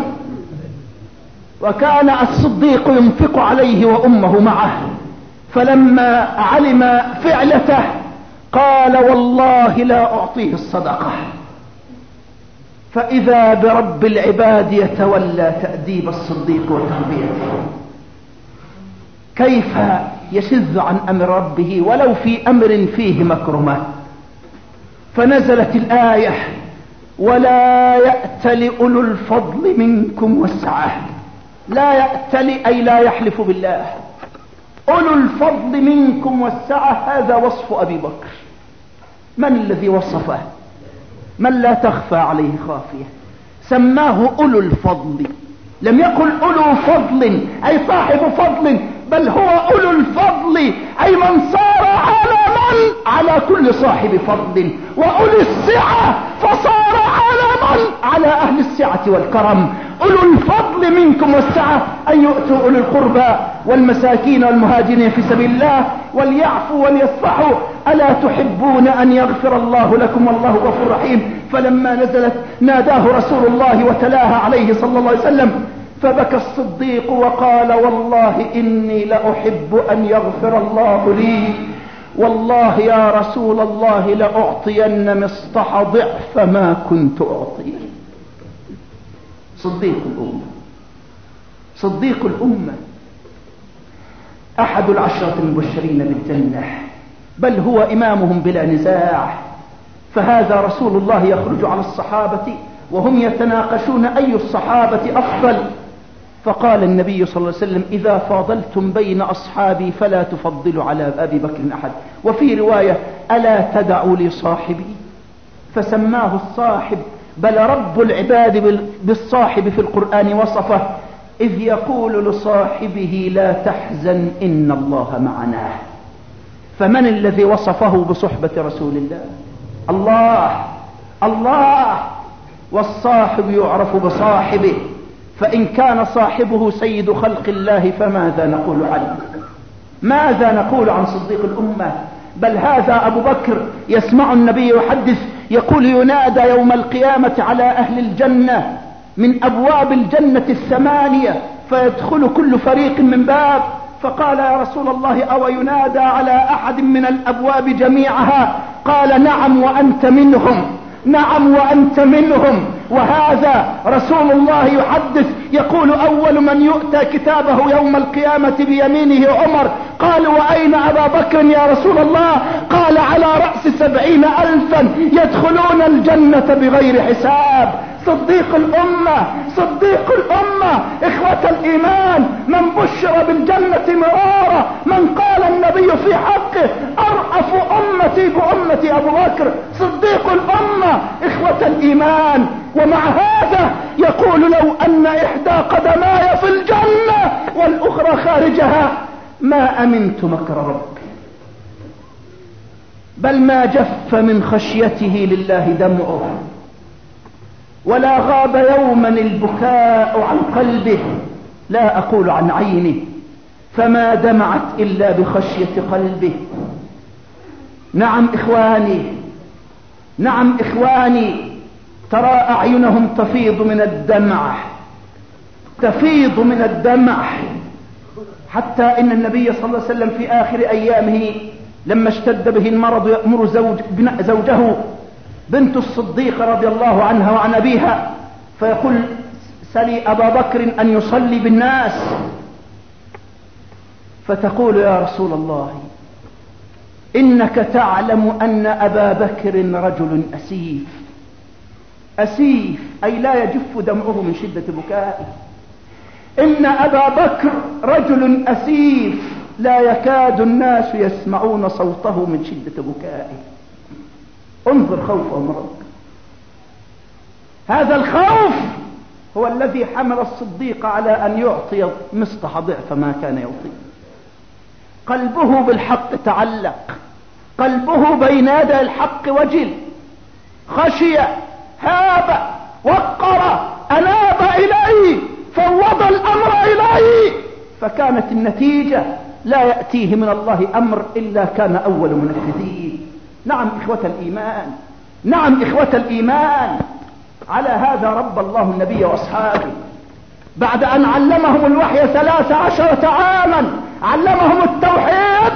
وكان الصديق ينفق عليه وأمه معه، فلما علم فعلته قال: والله لا أعطيه الصدقة. فإذا برب العباد يتولى تأديب الصديق وتربيته. كيف يشذ عن أمر ربه ولو في أمر فيه مكرمة؟ فنزلت الآية: ولا يأتل أولو الفضل منكم والسعة. لا يأتل أي لا يحلف بالله. أولو الفضل منكم والسعة هذا وصف أبي بكر. من الذي وصفه؟ من لا تخفى عليه خافية. سماه أولو الفضل، لم يقل أولو فضل أي صاحب فضل، بل هو أولو الفضل أي من صار على من على كل صاحب فضل، وأولو السعة فصار على من على أهل السعة والكرم. أولو الفضل منكم والسعة أن يؤتوا أولو القربى والمساكين والمهاجرين في سبيل الله وليعفوا وليصفحوا ألا تحبون أن يغفر الله لكم والله غفور رحيم. فلما نزلت ناداه رسول الله وتلاها عليه صلى الله عليه وسلم، فبكى الصديق وقال: والله إني لأحب أن يغفر الله لي، والله يا رسول الله لأعطين مصطح ضعف ما كنت أعطيه. صديق الأمة، صديق الأمة، أحد العشرة المبشرين بالجنة، بل هو إمامهم بلا نزاع. فهذا رسول الله يخرج على الصحابة وهم يتناقشون أي الصحابة أفضل، فقال النبي صلى الله عليه وسلم: إذا فاضلتم بين أصحابي فلا تفضلوا على أبي بكر أحد. وفي رواية: ألا تدعوا لي صاحبي؟ فسماه الصاحب بل رب العباد بالصاحب في القرآن وصفه إذ يقول لصاحبه لا تحزن إن الله معنا. فمن الذي وصفه بصحبة رسول الله؟ الله الله والصاحب يعرف بصاحبه، فإن كان صاحبه سيد خلق الله فماذا نقول عنه؟ ماذا نقول عن صديق الأمة؟ بل هذا أبو بكر يسمع النبي يحدث يقول ينادى يوم القيامة على أهل الجنة من أبواب الجنة الثمانية فيدخل كل فريق من باب، فقال يا رسول الله أو ينادى على أحد من الأبواب جميعها؟ قال نعم وأنت منهم، نعم وأنت منهم. وهذا رسول الله يحدث يقول أول من يؤتى كتابه يوم القيامة بيمينه عمر. قال وأين أبا بكر يا رسول الله؟ قال على رأس سبعين ألفا يدخلون الجنة بغير حساب. صديق الأمة صديق الأمة إخوة الإيمان، من بشر بالجنة مرارا، من قال النبي في حقه أرأف أمتي بأمتي أبو بكر صديق الأمة إخوة الإيمان. ومع هذا يقول لو أن إحدى قدماي في الجنة والأخرى خارجها ما أمنت مكر ربي. بل ما جف من خشيته لله دمعه، ولا غاب يوما البكاء عن قلبه، لا أقول عن عينه، فما دمعت إلا بخشية قلبه. نعم إخواني نعم إخواني ترى أعينهم تفيض من الدمع، تفيض من الدمع، حتى إن النبي صلى الله عليه وسلم في آخر أيامه لما اشتد به المرض يأمر زوج زوجه بنت الصديق رضي الله عنها وعن أبيها فيقول سلي أبا بكر أن يصلي بالناس، فتقول يا رسول الله إنك تعلم أن أبا بكر رجل أسيف. أسيف أي لا يجف دمعه من شدة بكائه. إن أبا بكر رجل أسيف لا يكاد الناس يسمعون صوته من شدة بكائه. انظر خوفه من ربك. هذا الخوف هو الذي حمل الصديق على أن يعطي مصطح ضعف ما كان يعطي. قلبه بالحق تعلق، قلبه بين يدي الحق وجل، خشي، هاب، وقر، أناب إليه، فوض الأمر إليه، فكانت النتيجة لا يأتيه من الله أمر إلا كان أول منفذين. نعم إخوة الإيمان نعم إخوة الإيمان على هذا رب الله النبي وأصحابه بعد أن علمهم الوحي ثلاث عشرة عاما، علمهم التوحيد.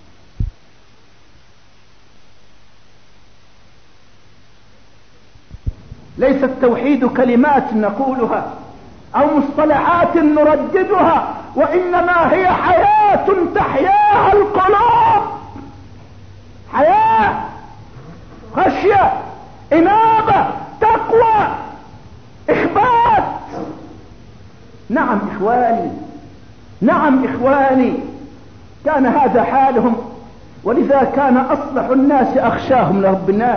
ليس التوحيد كلمات نقولها أو مصطلحات نرددها، وإنما هي حياة تحياها القلوب، حياة، خشية، إنابة، تقوى، إخبات. نعم إخواني نعم إخواني كان هذا حالهم، ولذا كان أصلح الناس أخشاهم لرب الناس.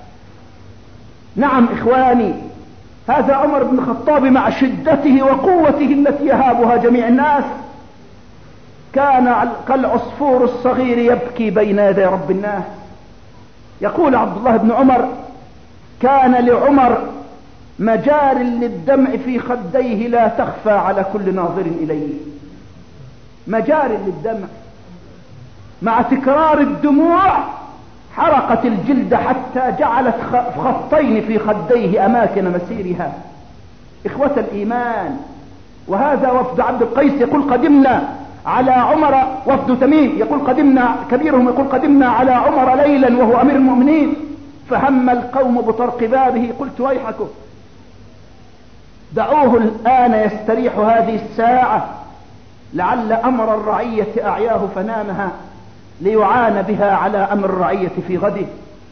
نعم إخواني هذا عمر بن الخطاب مع شدته وقوته التي يهابها جميع الناس كان كالعصفور الصغير يبكي بين يدي رب الناس. يقول عبد الله بن عمر كان لعمر مجار للدمع في خديه لا تخفى على كل ناظر إليه. مجار للدمع، مع تكرار الدموع حرقت الجلد حتى جعلت خطين في خديه أماكن مسيرها. إخوة الإيمان، وهذا وفد عبد القيس يقول قدمنا على عمر، وفد تميم يقول قدمنا، كبيرهم يقول قدمنا على عمر ليلا وهو أمير المؤمنين فهم القوم بطرق بابه، قلت ويحكم دعوه الآن يستريح هذه الساعة لعل أمر الرعية أعياه فنامها ليعان بها على أمر الرعية في غده،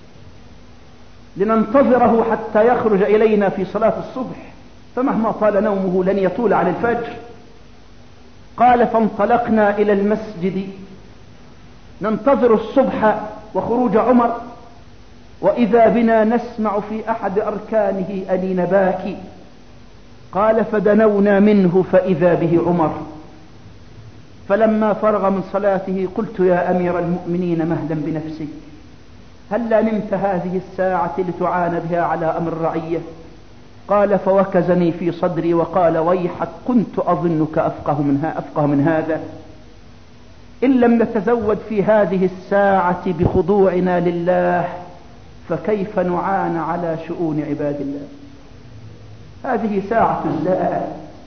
لننتظره حتى يخرج إلينا في صلاة الصبح، فمهما طال نومه لن يطول عن الفجر. قال فانطلقنا إلى المسجد ننتظر الصبح وخروج عمر، وإذا بنا نسمع في أحد أركانه أنين باكي. قال فدنونا منه فإذا به عمر، فلما فرغ من صلاته قلت يا أمير المؤمنين مهلا بنفسك، هلا نمت هذه الساعة لتعان بها على أمر الرعية؟ قال فوكزني في صدري وقال ويحك كنت أظنك أفقه من, أفقه من هذا. إن لم نتزود في هذه الساعة بخضوعنا لله فكيف نعان على شؤون عباد الله؟ هذه ساعة الذات،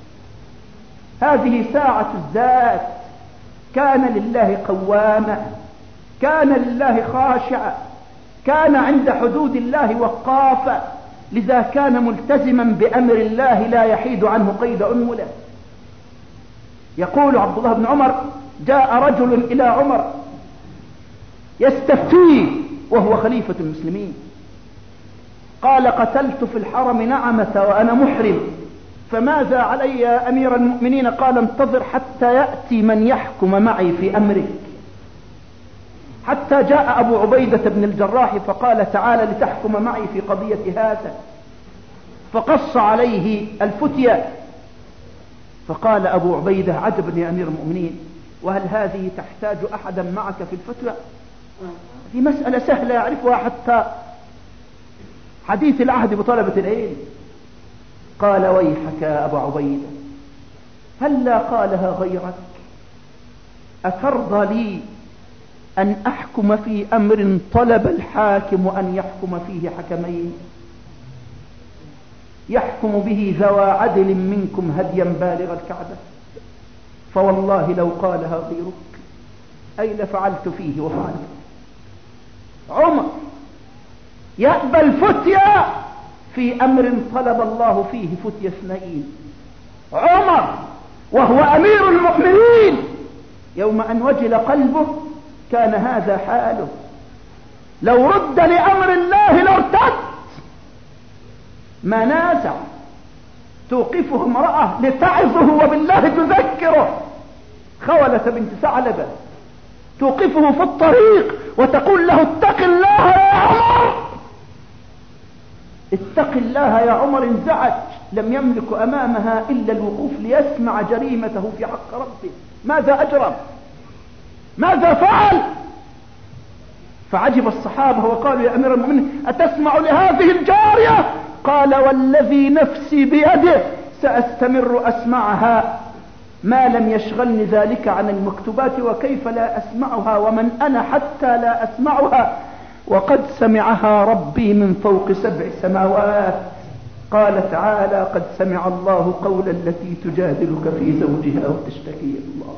هذه ساعة الذات. كان لله قواما، كان لله خاشعا، كان عند حدود الله وقافا، لذا كان ملتزما بأمر الله لا يحيد عنه قيد أنملة. يقول عبد الله بن عمر جاء رجل إلى عمر يستفتيه وهو خليفة المسلمين، قال قتلت في الحرم نعمة وأنا محرم، فماذا علي يا أمير المؤمنين؟ قال انتظر حتى يأتي من يحكم معي في أمرك. حتى جاء أبو عبيدة بن الجراح فقال تعالى لتحكم معي في قضية هذا، فقص عليه الفتية. فقال أبو عبيدة عجبا يا أمير المؤمنين، وهل هذه تحتاج أحدا معك في الفتوى؟ في مسألة سهلة يعرفها حتى حديث العهد بطلبة العلم. قال ويحك يا أبا عبيدة، هل لا قالها غيرك؟ أترضى لي أن أحكم في أمر طلب الحاكم أن يحكم فيه حكمين يحكم به ذوى عدل منكم هديا بالغ الكعبة؟ فوالله لو قالها غيرك أي لفعلت فيه وفعلت. عمر يأبى الفتية في أمر طلب الله فيه فتية اثنين. عمر وهو أمير المؤمنين يوم أن وجل قلبه كان هذا حاله، لو رد لأمر الله لارتد، ما نازع. توقفه امرأة لتعظه وبالله تذكره، خولة بنت ثعلبة، توقفه في الطريق وتقول له اتق الله يا عمر، اتق الله يا عمر. انزعج، لم يملك أمامها إلا الوقوف ليسمع جريمته في حق ربه. ماذا أجرم؟ ماذا فعل؟ فعجب الصحابة وقالوا يا أمير المؤمنين أتسمع لهذه الجارية؟ قال والذي نفسي بيده سأستمر أسمعها ما لم يشغلني ذلك عن المكتوبات، وكيف لا أسمعها ومن أنا حتى لا أسمعها وقد سمعها ربي من فوق سبع سماوات. قال تعالى قد سمع الله قول التي تجادلك في زوجها وتشتكي إلى الله.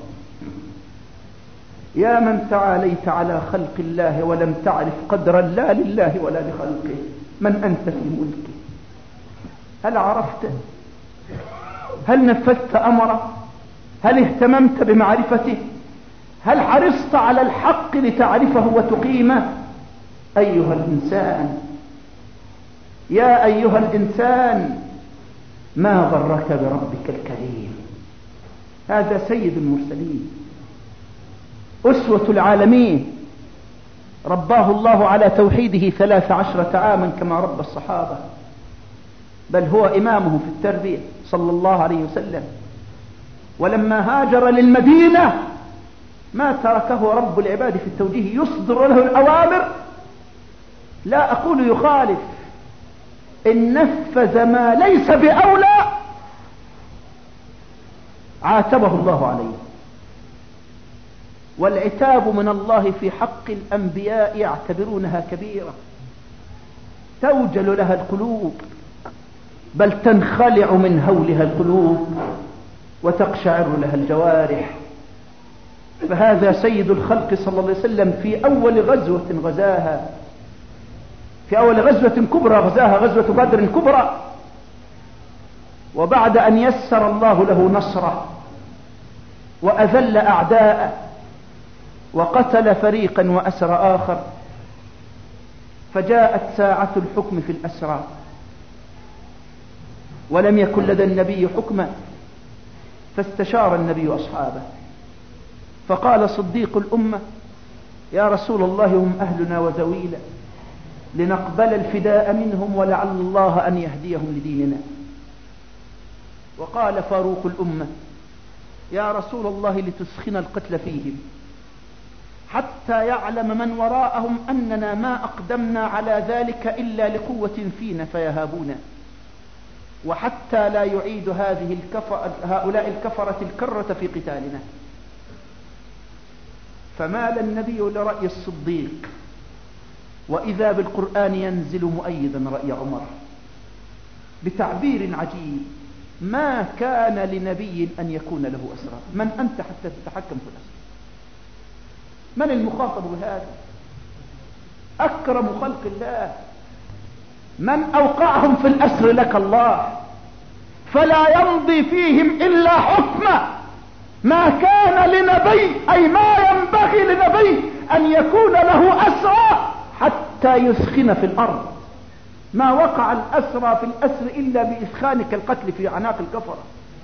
يا من تعاليت على خلق الله ولم تعرف قدرا لا لله ولا لخلقه، من أنت في ملكه؟ هل عرفته؟ هل نفذت أمره؟ هل اهتممت بمعرفته؟ هل حرصت على الحق لتعرفه وتقيمه؟ أيها الإنسان، يا أيها الإنسان، ما غرك بربك الكريم؟ هذا سيد المرسلين، أسوة العالمين، رباه الله على توحيده ثلاث عشرة عاما كما رب الصحابة، بل هو إمامه في التربية صلى الله عليه وسلم. ولما هاجر للمدينة ما تركه رب العباد في التوجيه، يصدر له الأوامر، لا أقول يخالف، إن نفذ ما ليس بأولى عاتبه الله عليه. والعتاب من الله في حق الأنبياء يعتبرونها كبيرة توجل لها القلوب، بل تنخلع من هولها القلوب وتقشعر لها الجوارح. فهذا سيد الخلق صلى الله عليه وسلم في أول غزوة غزاها، في أول غزوة كبرى غزاها، غزوة بدر الكبرى، وبعد أن يسر الله له نصره وأذل أعداءه وقتل فريقا وأسر آخر، فجاءت ساعة الحكم في الأسرى، ولم يكن لدى النبي حكما، فاستشار النبي أصحابه فقال صديق الأمة يا رسول الله هم أهلنا وزويلا، لنقبل الفداء منهم ولعل الله أن يهديهم لديننا. وقال فاروق الأمة يا رسول الله لتسخن القتل فيهم حتى يعلم من وراءهم أننا ما أقدمنا على ذلك إلا لقوة فينا فيهابونا، وحتى لا يعيد هذه الكفر هؤلاء الكفرة الكرة في قتالنا. فمال النبي لرأي الصديق، وإذا بالقرآن ينزل مؤيدا رأي عمر بتعبير عجيب: ما كان لنبي أن يكون له أسرى. من أنت حتى تتحكم في الأسرى؟ من المخاطب بهذا؟ أكرم خلق الله. من أوقعهم في الأسر لك الله، فلا يمضي فيهم إلا حكمه. ما كان لنبي أي ما ينبغي لنبي أن يكون له أسرى حتى يسخن في الأرض. ما وقع الأسرى في الأسر إلا بإسخان كالقتل في عناق الكفرة.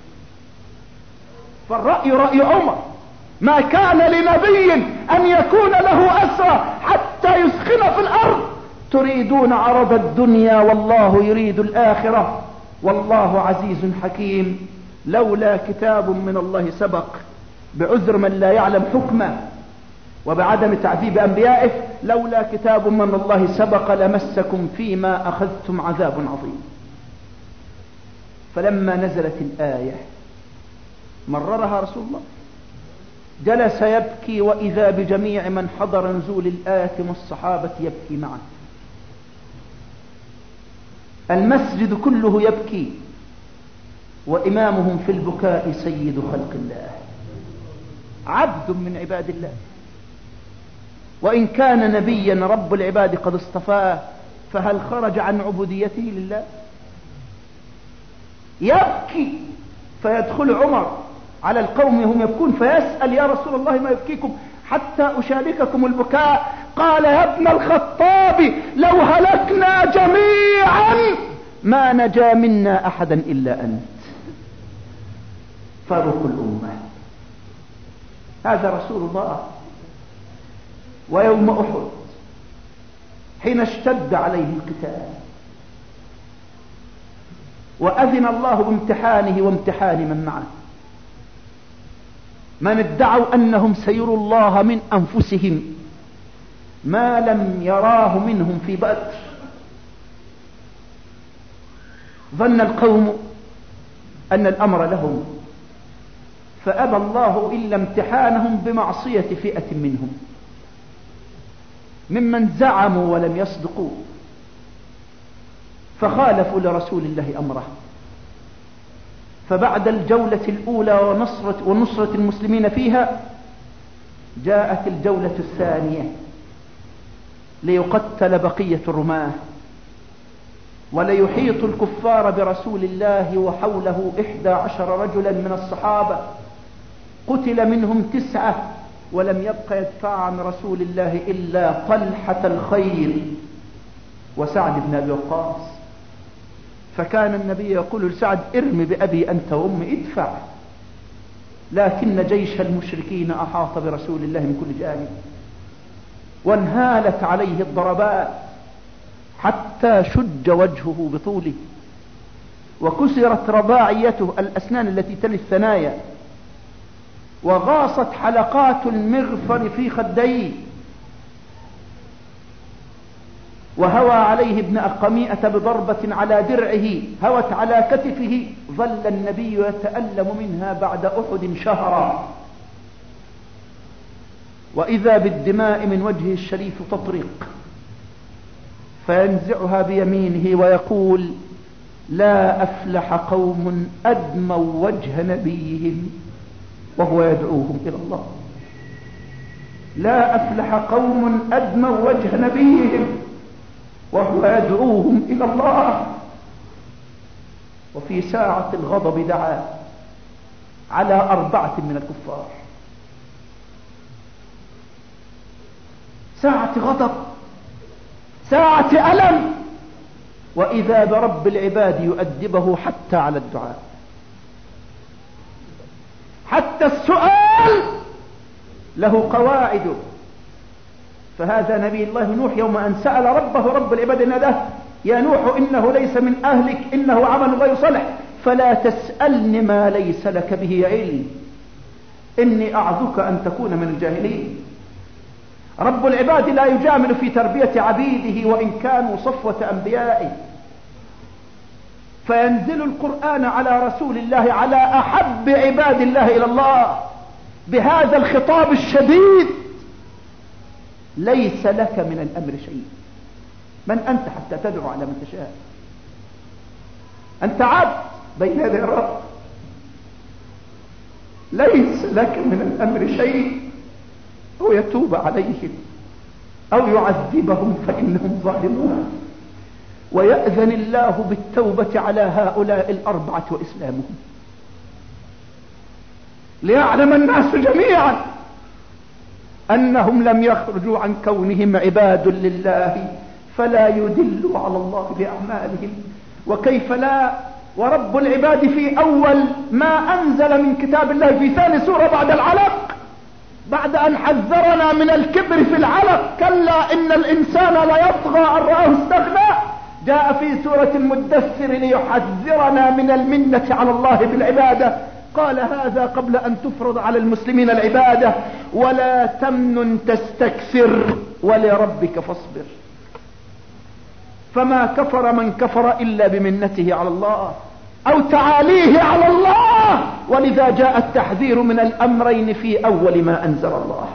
فالرأي رأي عمر: ما كان لنبي أن يكون له أسرى حتى يسخن في الأرض. تريدون عرض الدنيا والله يريد الآخرة، والله عزيز حكيم. لولا كتاب من الله سبق بعذر من لا يعلم حكمه وبعدم تعذيب أنبيائه، لولا كتاب من الله سبق لمسكم فيما أخذتم عذاب عظيم. فلما نزلت الآية مررها رسول الله، جلس يبكي، وإذا بجميع من حضر نزول الآية من الصحابة يبكي معه. المسجد كله يبكي، وإمامهم في البكاء سيد خلق الله، عبد من عباد الله، وإن كان نبيا رب العباد قد اصطفاه، فهل خرج عن عبوديته لله؟ يبكي فيدخل عمر على القوم هم يبكون فيسأل: يا رسول الله ما يبكيكم حتى أشارككم البكاء؟ قال: يا ابن الخطاب لو هلكنا جميعا ما نجا منا أحدا إلا أنت. فاروق الأمة هذا رسول الله. ويوم أحد حين اشتد عليه القتال وأذن الله بامتحانه وامتحان من معه، من ادعوا أنهم سيروا الله من أنفسهم ما لم يراه منهم في بدر، ظن القوم أن الأمر لهم، فأبى الله إلا امتحانهم بمعصية فئة منهم ممن زعموا ولم يصدقوا، فخالفوا لرسول الله أمره. فبعد الجولة الأولى ونصرة, ونصرة المسلمين فيها، جاءت الجولة الثانية ليقتل بقية الرماة، وليحيط الكفار برسول الله وحوله إحدى عشر رجلا من الصحابة، قتل منهم تسعة، ولم يبق يدفع عن رسول الله إلا طلحة الخير وسعد بن أبي وقاص. فكان النبي يقول لسعد: ارم بأبي أنت وأمي، ادفع. لكن جيش المشركين أحاط برسول الله من كل جانب، وانهالت عليه الضربات حتى شج وجهه بطوله، وكسرت رباعيته الأسنان التي تلي الثنايا، وغاصت حلقات المغفر في خديه، وهوى عليه ابن أقميئة بضربة على درعه هوت على كتفه، ظل النبي يتألم منها بعد أحد شهرا، وإذا بالدماء من وجهه الشريف تطرق، فينزعها بيمينه ويقول: لا أفلح قوم أدموا وجه نبيهم وهو يدعوهم إلى الله. لا أفلح قوم أدموا وجه نبيهم وهو يدعوهم إلى الله. وفي ساعة الغضب دعا على أربعة من الكفار، ساعة غضب، ساعة ألم، وإذا برب العباد يؤدبه حتى على الدعاء، حتى السؤال له قواعده. فهذا نبي الله نوح يوم أن سأل ربه رب العباد ناداه يا نوح إنه ليس من أهلك إنه عمل غير صالح فلا تسألني ما ليس لك به علم إني أعظك أن تكون من الجاهلين. رب العباد لا يجامل في تربية عبيده وإن كانوا صفوة أنبيائه، فينزل القرآن على رسول الله على أحب عباد الله إلى الله بهذا الخطاب الشديد: ليس لك من الأمر شيء. من أنت حتى تدعو على من تشاء؟ أنت عبد بين يدي الرب، ليس لك من الأمر شيء، أو يتوب عليهم أو يعذبهم فإنهم ظالمون، ويأذن الله بالتوبة على هؤلاء الأربعة وإسلامهم، ليعلم الناس جميعا أنهم لم يخرجوا عن كونهم عباد لله فلا يدلوا على الله بأعمالهم. وكيف لا، ورب العباد في أول ما أنزل من كتاب الله في ثاني سورة بعد العلق، بعد أن حذرنا من الكبر في العلق، كلا إن الإنسان ليطغى أن رآه استغنى، جاء في سورة المدثر ليحذرنا من المنة على الله بالعبادة، قال هذا قبل أن تفرض على المسلمين العبادة: ولا تمنن تستكثر ولربك فاصبر. فما كفر من كفر إلا بمنته على الله أو تعاليه على الله، ولذا جاء التحذير من الأمرين في أول ما أنزل الله.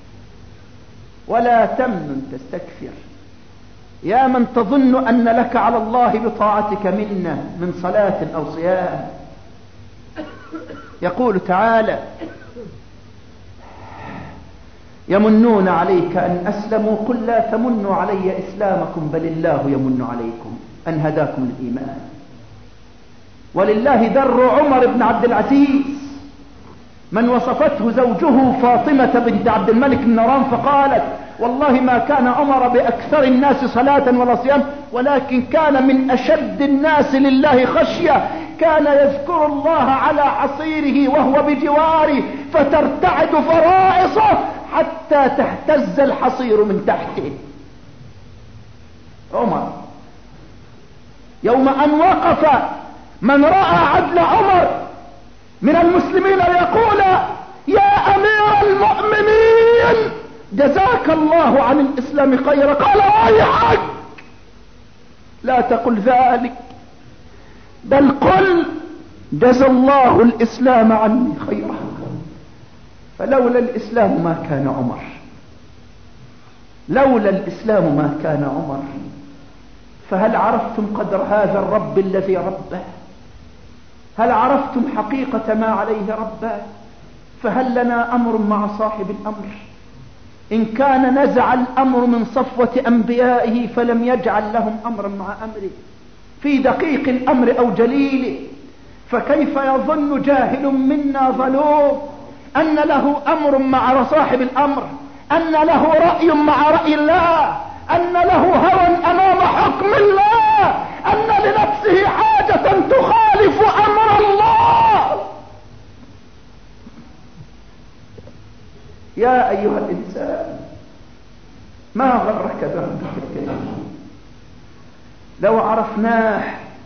ولا تمنن تستكثر، يا من تظن أن لك على الله بطاعتك منة من صلاة أو صيام. يقول تعالى: يمنون عليك أن أسلموا قل لا تمنوا علي إسلامكم بل الله يمن عليكم أن هداكم للإيمان. ولله در عمر بن عبد العزيز من وصفته زوجه فاطمة بنت عبد الملك بن مروان فقالت: والله ما كان عمر بأكثر الناس صلاة ولا صيام، ولكن كان من أشد الناس لله خشية، كان يذكر الله على حصيره وهو بجواره فترتعد فرائصه حتى تهتز الحصير من تحته. عمر يوم أن وقف من رأى عدل عمر من المسلمين ليقول: يا أمير المؤمنين جزاك الله عن الإسلام خيرا، قال: ويحك لا تقل ذلك، بل قل جزى الله الإسلام عني خيرا. فلولا الإسلام ما كان عمر، لولا الإسلام ما كان عمر. فهل عرفتم قدر هذا الرب الذي ربه؟ هل عرفتم حقيقة ما عليه ربه؟ فهل لنا أمر مع صاحب الأمر؟ إن كان نزع الأمر من صفوة أنبيائه فلم يجعل لهم أمرا مع أمره في دقيق الأمر أو جليله. فكيف يظن جاهل منا ظلوم أن له أمر مع صاحب الأمر، أن له رأي مع رأي الله، أن له هوى أمام حكم الله، أن لنفسه حاجة تخالف أمر الله؟ يا أيها الإنسان ما غرك بربك الكريم؟ لو عرفناه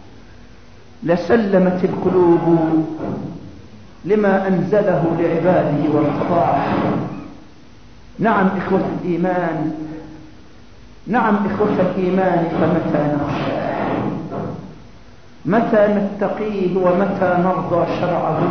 لسلمت القلوب لما أنزله لعباده وارتضاه. نعم إخوة الإيمان، نعم إخوة الإيمان، فمتى نخشاه؟ متى نتقيه؟ ومتى نرضى شرعه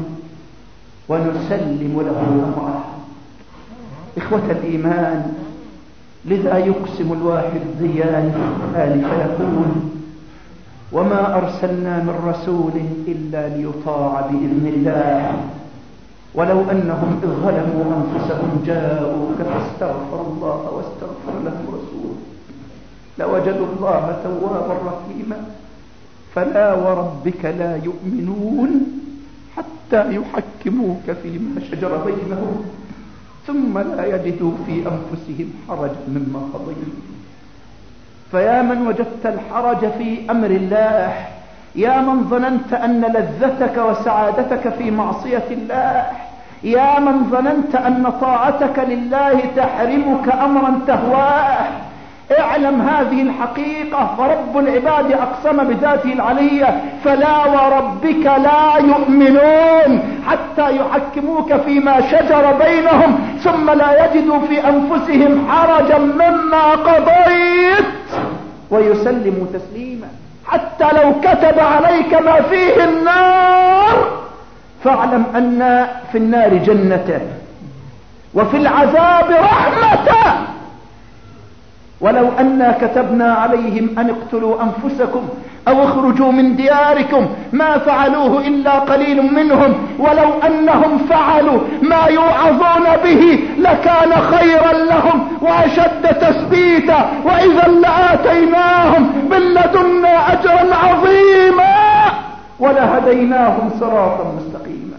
ونسلم له أمره؟ إخوة الإيمان، لذا يقسم الواحد الديان الآن فيقول: وما أرسلنا من رسول إلا ليطاع بإذن الله ولو أنهم إذ ظلموا أنفسهم جاءوك فاستغفروا الله واستغفر لهم رسول لوجدوا الله توابا رحيما. فلا وربك لا يؤمنون حتى يحكموك فيما شجر بينهم ثم لا يجدوا في أنفسهم حرجا مما قضيت. فيا من وجدت الحرج في أمر الله، يا من ظننت أن لذتك وسعادتك في معصية الله، يا من ظننت أن طاعتك لله تحرمك أمرا تهواه، اعلم هذه الحقيقة. فرب العباد أقسم بذاته العلية: فلا وربك لا يؤمنون حتى يحكموك فيما شجر بينهم ثم لا يجدوا في أنفسهم حرجا مما قضيت ويسلموا تسليما. حتى لو كتب عليك ما فيه النار فاعلم أن في النار جنة وفي العذاب رحمة. ولو أنا كتبنا عليهم أن اقتلوا أنفسكم أو اخرجوا من دياركم ما فعلوه إلا قليل منهم، ولو أنهم فعلوا ما يوعظون به لكان خيرا لهم وأشد تثبيتا، وإذا لآتيناهم من لدنا أجرا عظيما ولهديناهم صراطا مستقيما.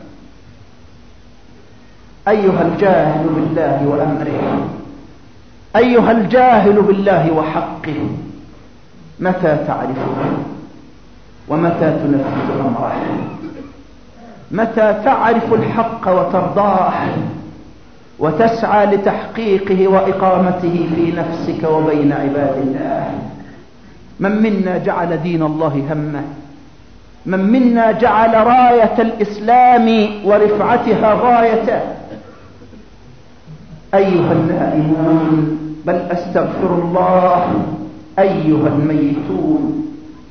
أيها الجاهل بالله وأمره، أيها الجاهل بالله وحقه، متى تعرفه ومتى تنفذ أمره؟ متى تعرف الحق وترضاه وتسعى لتحقيقه وإقامته في نفسك وبين عباد الله؟ من منا جعل دين الله همه؟ من منا جعل راية الإسلام ورفعتها غايته؟ أيها النائمون، بل أستغفر الله، أيها الميتون،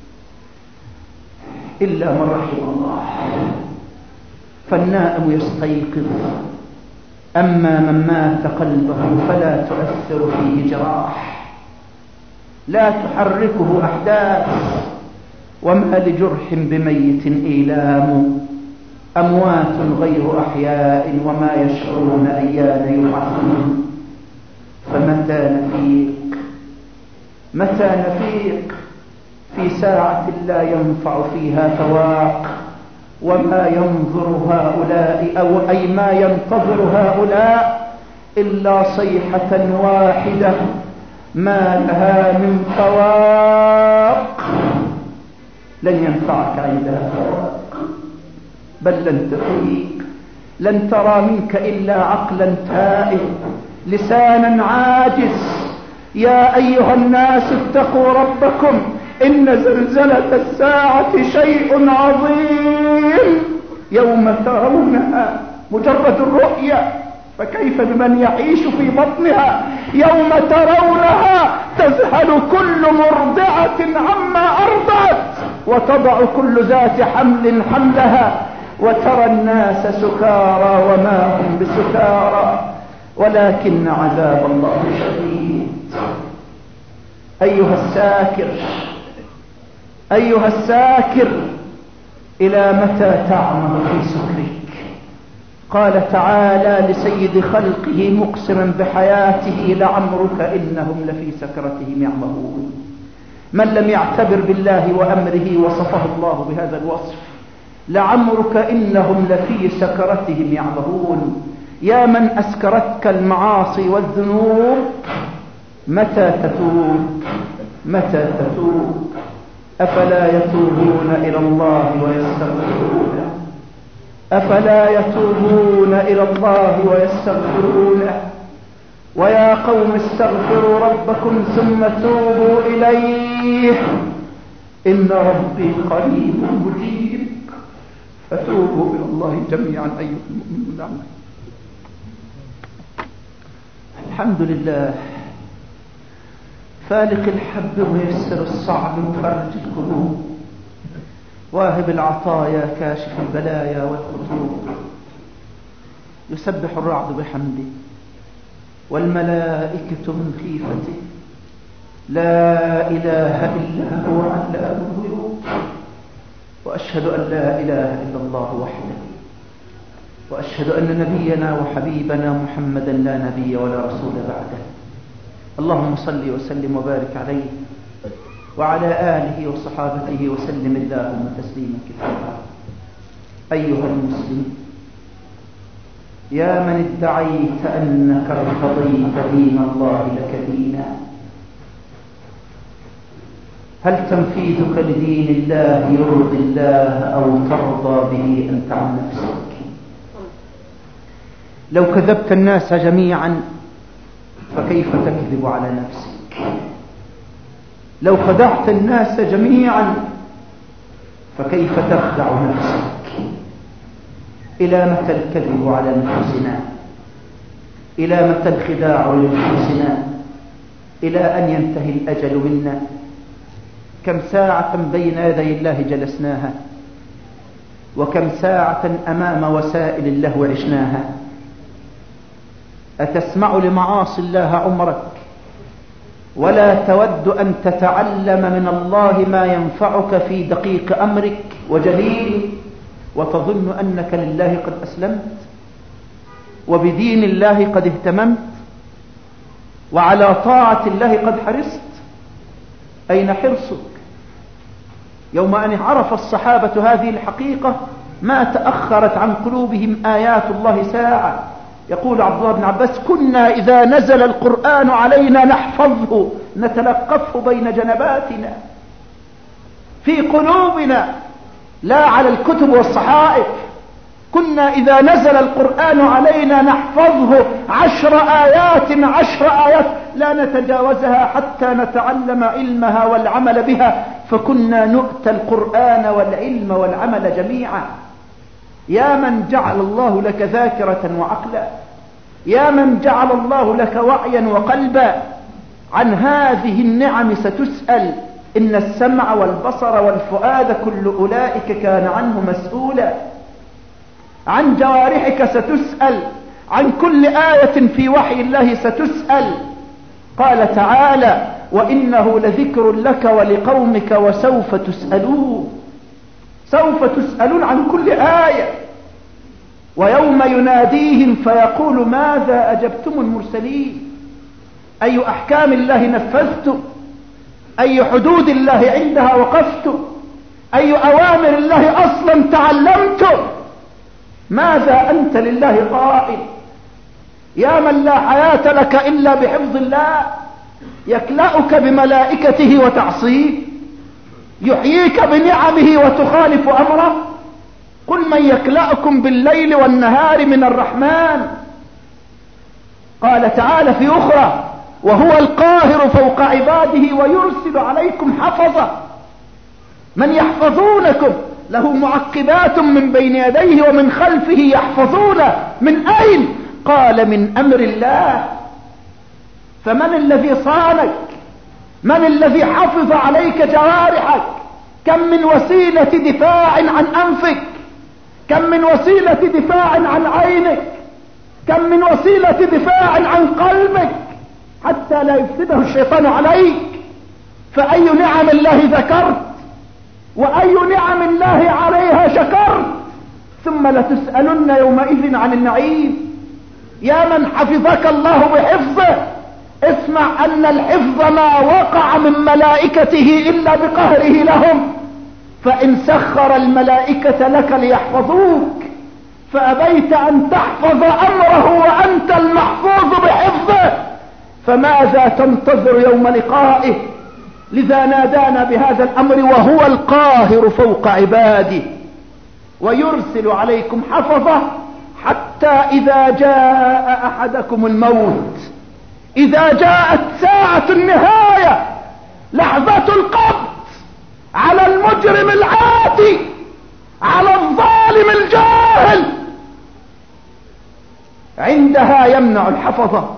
إلا من رحم الله. فالنائم يستيقظ، أما من مات قلبه فلا تؤثر فيه جراح، لا تحركه أحداث. وما لجرح بميت إيلام، أموات غير أحياء وما يشعرون أيان يبعثون. فمتى نفيق، متى نفيق في ساعة لا ينفع فيها فواق، وما ينظر هؤلاء أو أي ما ينتظر هؤلاء إلا صيحة واحدة ما لها من فواق. لن ينفعك عندها فواق، بل لن تفيق، لن ترى منك إلا عقلا تائه، لسانا عاجز. يا أيها الناس اتقوا ربكم، إن زلزلة الساعة شيء عظيم، يوم ترونها، مجرد الرؤية، فكيف بمن يعيش في بطنها؟ يوم ترونها تذهل كل مرضعة عما أرضعت وتضع كل ذات حمل حملها، وترى الناس سكارى وما هم بسكارى ولكن عذاب الله شديد. أيها الساكر، أيها الساكر، إلى متى تعمل في سكرك؟ قال تعالى لسيد خلقه مقسما بحياته: لعمرك إنهم لفي سكرتهم يعمهون. من لم يعتبر بالله وأمره وصفه الله بهذا الوصف: لعمرك إنهم لفي سكرتهم يعمهون. يا من أسكرتك المعاصي والذنوب، متى تتوب؟ متى تتوب؟ أفلا يتوبون إلى الله ويستغفرونه؟ أفلا يتوبون إلى الله ويستغفرونه؟ ويا قوم استغفروا ربكم ثم توبوا إليه إن ربي قريب مجيب. فتوبوا إلى الله جميعا أيها المؤمنون. الحمد لله فالق الحب ويسر الصعب وفرج الكروب، واهب العطايا كاشف البلايا والخطوب. يسبح الرعد بحمده والملائكة من خيفته، لا إله إلا هو علام الغيوب. وأشهد أن لا إله إلا الله وحده، وأشهد أن نبينا وحبيبنا محمدا لا نبي ولا رسول بعده. اللهم صل وسلم وبارك عليه وعلى آله وصحابته وسلم اللهم تسليما كثيرا. أيها المسلم، يا من ادعيت أنك ارتضيت دين الله لك دينا، هل تنفيذك لدين الله يرضي الله أو ترضى به أنت عن نفسك؟ لو كذبت الناس جميعا فكيف تكذب على نفسك؟ لو خدعت الناس جميعا فكيف تخدع نفسك؟ إلى متى الكذب على نفوسنا؟ إلى متى الخداع لنفوسنا؟ إلى أن ينتهي الأجل منا. كم ساعة بين يدي الله جلسناها، وكم ساعة أمام وسائل اللهو عشناها. أتسمع لمعاصي الله عمرك ولا تود أن تتعلم من الله ما ينفعك في دقيق أمرك وجليل، وتظن أنك لله قد أسلمت وبدين الله قد اهتممت وعلى طاعة الله قد حرصت؟ أين حرصك؟ يوم أن عرف الصحابة هذه الحقيقة ما تأخرت عن قلوبهم آيات الله ساعة. يقول عبد الله بن عباس: كنا إذا نزل القرآن علينا نحفظه نتلقفه بين جنباتنا في قلوبنا، لا على الكتب والصحائف. كنا إذا نزل القرآن علينا نحفظه عشر آيات عشر آيات لا نتجاوزها حتى نتعلم علمها والعمل بها، فكنا نؤتى القرآن والعلم والعمل جميعا. يا من جعل الله لك ذاكرة وعقلا، يا من جعل الله لك وعيا وقلبا. عن هذه النعم ستسأل. إن السمع والبصر والفؤاد كل أولئك كان عنه مسؤولا. عن جوارحك ستسأل، عن كل آية في وحي الله ستسأل. قال تعالى: وإنه لذكر لك ولقومك وسوف تسألون. سوف تسألون عن كل آية. ويوم يناديهم فيقول: ماذا أجبتم المرسلين؟ أي أحكام الله نفذتم؟ أي حدود الله عندها وقفتم؟ أي أوامر الله أصلا تعلمتم؟ ماذا أنت لله قائل؟ يا من لا حياة لك إلا بحفظ الله، يكلأك بملائكته وتعصيه، يحييك بنعمه وتخالف أمره. قل من يكلأكم بالليل والنهار من الرحمن. قال تعالى في أخرى: وهو القاهر فوق عباده ويرسل عليكم حفظة. من يحفظونكم؟ له معقبات من بين يديه ومن خلفه يحفظونه. من أين؟ قال: من أمر الله. فمن الذي صانك؟ من الذي حفظ عليك جوارحك؟ كم من وسيلة دفاع عن أنفك، كم من وسيلة دفاع عن عينك، كم من وسيلة دفاع عن قلبك حتى لا يفسده الشيطان عليك. فأي نعم الله ذكرت وأي نعم الله عليها شكرت؟ ثم لتسألن يومئذ عن النعيم. يا من حفظك الله بحفظه، اسمع أن الحفظ ما وقع من ملائكته إلا بقهره لهم. فإن سخر الملائكة لك ليحفظوك فأبيت أن تحفظ أمره وأنت المحفوظ بحفظه، فماذا تنتظر يوم لقائه؟ لذا نادانا بهذا الأمر: وهو القاهر فوق عباده ويرسل عليكم حفظة حتى إذا جاء أحدكم الموت، إذا جاءت ساعة النهاية، لحظة القبض على المجرم العاتي، على الظالم الجاهل، عندها يمنع الحفظة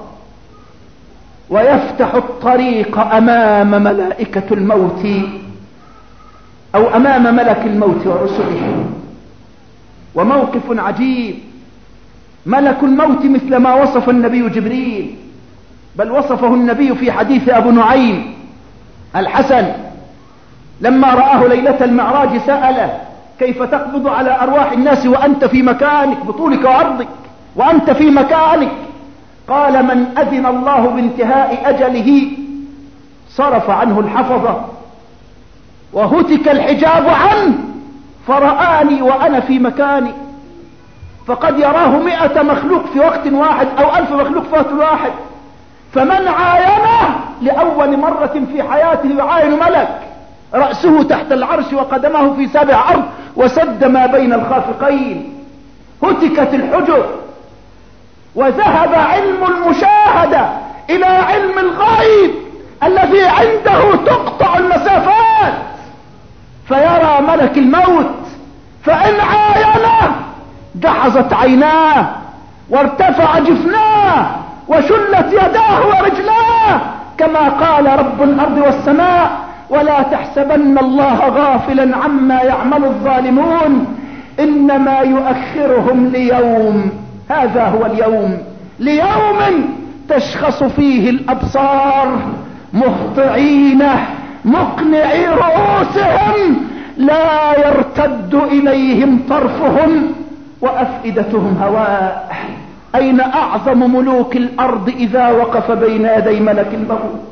ويفتح الطريق أمام ملائكة الموت أو أمام ملك الموت ورسله. وموقف عجيب، ملك الموت مثل ما وصف النبي جبريل، بل وصفه النبي في حديث أبو نعيم الحسن لما رآه ليلة المعراج سأله: كيف تقبض على أرواح الناس وأنت في مكانك بطولك وعرضك وأنت في مكانك؟ قال: من أذن الله بانتهاء أجله صرف عنه الحفظة وهتك الحجاب عنه فرآني وأنا في مكاني. فقد يراه مئة مخلوق في وقت واحد أو ألف مخلوق في وقت واحد. فمن عاينه لأول مرة في حياته يعاين ملك رأسه تحت العرش وقدمه في سابع أرض وسد ما بين الخافقين، هتكت الحجب، وذهب علم المشاهدة الى علم الغيب الذي عنده تقطع المسافات، فيرى ملك الموت، فإن عاينه جحظت عيناه وارتفع جفناه وشلت يداه ورجلاه، كما قال رب الأرض والسماء: ولا تحسبن الله غافلا عما يعمل الظالمون إنما يؤخرهم ليوم، هذا هو اليوم، ليوم تشخص فيه الأبصار مهطعين مقنعي رؤوسهم لا يرتد إليهم طرفهم وأفئدتهم هواء. أين أعظم ملوك الأرض إذا وقف بين يدي ملك الموت؟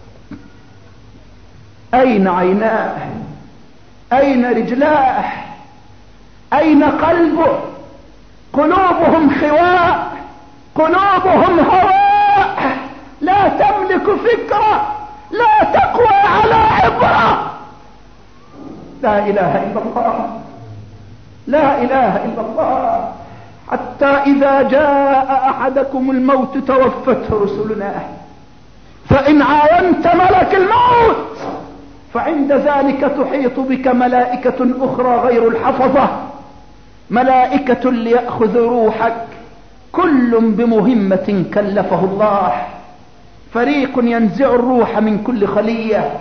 أين عيناه؟ أين رجلاه؟ أين قلبه؟ قلوبهم خواء، قلوبهم هواء، لا تملك فكرة، لا تقوى على عبرة. لا إله إلا الله، لا إله إلا الله. حتى إذا جاء أحدكم الموت توفته رسلنا، فإن عاينت ملك الموت فعند ذلك تحيط بك ملائكة أخرى غير الحفظة، ملائكة ليأخذ روحك، كل بمهمة كلفه الله. فريق ينزع الروح من كل خلية،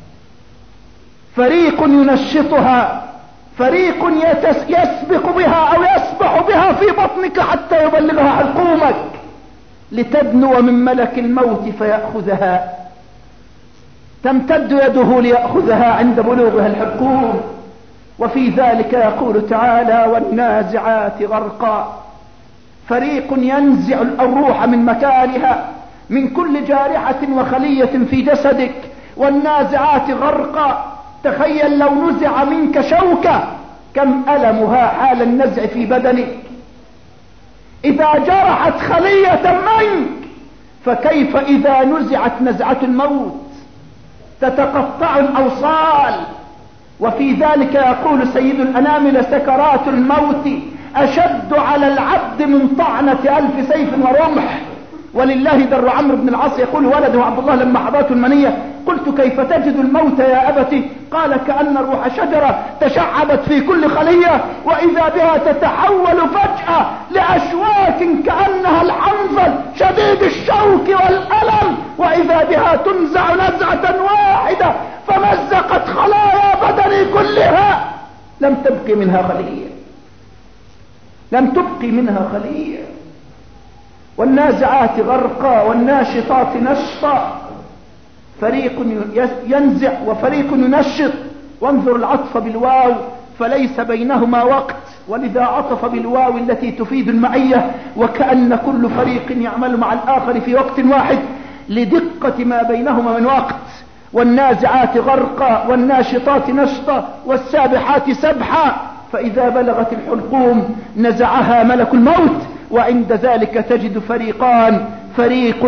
فريق ينشطها، فريق يسبق بها أو يسبح بها في بطنك حتى يبلغها حلقومك لتدنو من ملك الموت فيأخذها، تمتد يده ليأخذها عند بلوغها الحلقوم. وفي ذلك يقول تعالى: والنازعات غرقا، فريق ينزع الروح من مكانها من كل جارحة وخلية في جسدك. والنازعات غرقا، تخيل لو نزع منك شوكة كم ألمها حال النزع في بدنك. إذا جرحت خلية منك فكيف إذا نزعت نزعة الموت؟ تتقطع الأوصال. وفي ذلك يقول سيد الأنام: لسكرات الموت أشد على العبد من طعنة ألف سيف ورمح. ولله در عمرو بن العاص يقول ولده عبد الله لما حضرته المنية: قلت كيف تجد الموت يا أبتي؟ قال: كأن الروح شجرة تشعبت في كل خلية، وإذا بها تتحول فجأة لأشواك كأنها الحنظل شديد الشوك والألم، وإذا بها تنزع نزعة واحدة فمزقت خلايا بدني كلها، لم تبقي منها خلية، لم تبقي منها خلية. والنازعات غرقا والناشطات نشطا، فريق ينزع وفريق ينشط. وانظر العطف بالواو فليس بينهما وقت، ولذا عطف بالواو التي تفيد المعية، وكأن كل فريق يعمل مع الآخر في وقت واحد لدقة ما بينهما من وقت. والنازعات غرقا والناشطات نشطا والسابحات سبحا، فإذا بلغت الحلقوم نزعها ملك الموت. وعند ذلك تجد فريقان، فريق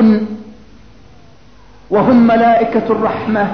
وهم ملائكة الرحمة،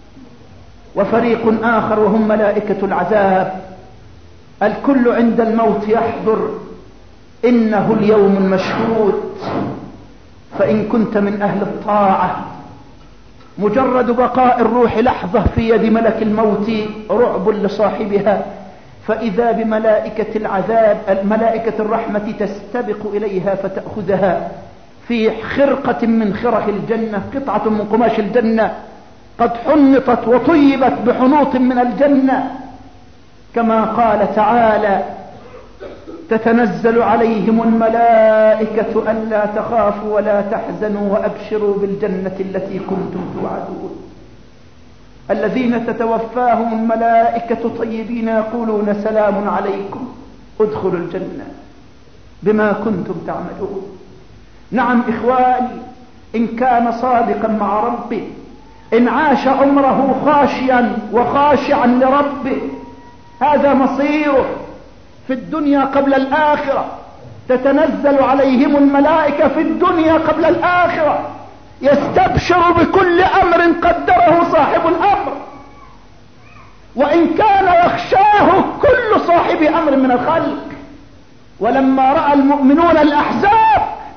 وفريق آخر وهم ملائكة العذاب. الكل عند الموت يحضر، إنه اليوم المشهود. فإن كنت من أهل الطاعة مجرد بقاء الروح لحظة في يد ملك الموت رعب لصاحبها، فإذا بملائكة العذاب الملائكة الرحمة تستبق إليها فتأخذها في خرقة من خرق الجنة، قطعة من قماش الجنة قد حنطت وطيبت بحنوط من الجنة، كما قال تعالى: تتنزل عليهم الملائكة ألا تخافوا ولا تحزنوا وأبشروا بالجنة التي كنتم توعدون. الذين تتوفاهم الملائكة طيبين يقولون: سلام عليكم ادخلوا الجنة بما كنتم تعملون. نعم إخواني، إن كان صادقا مع ربه، إن عاش عمره خاشيا وخاشعا لربه، هذا مصيره في الدنيا قبل الآخرة. تتنزل عليهم الملائكة في الدنيا قبل الآخرة، يستبشر بكل أمر قدره صاحب الأمر، وإن كان يخشاه كل صاحب أمر من الخلق. ولما رأى المؤمنون الأحزاب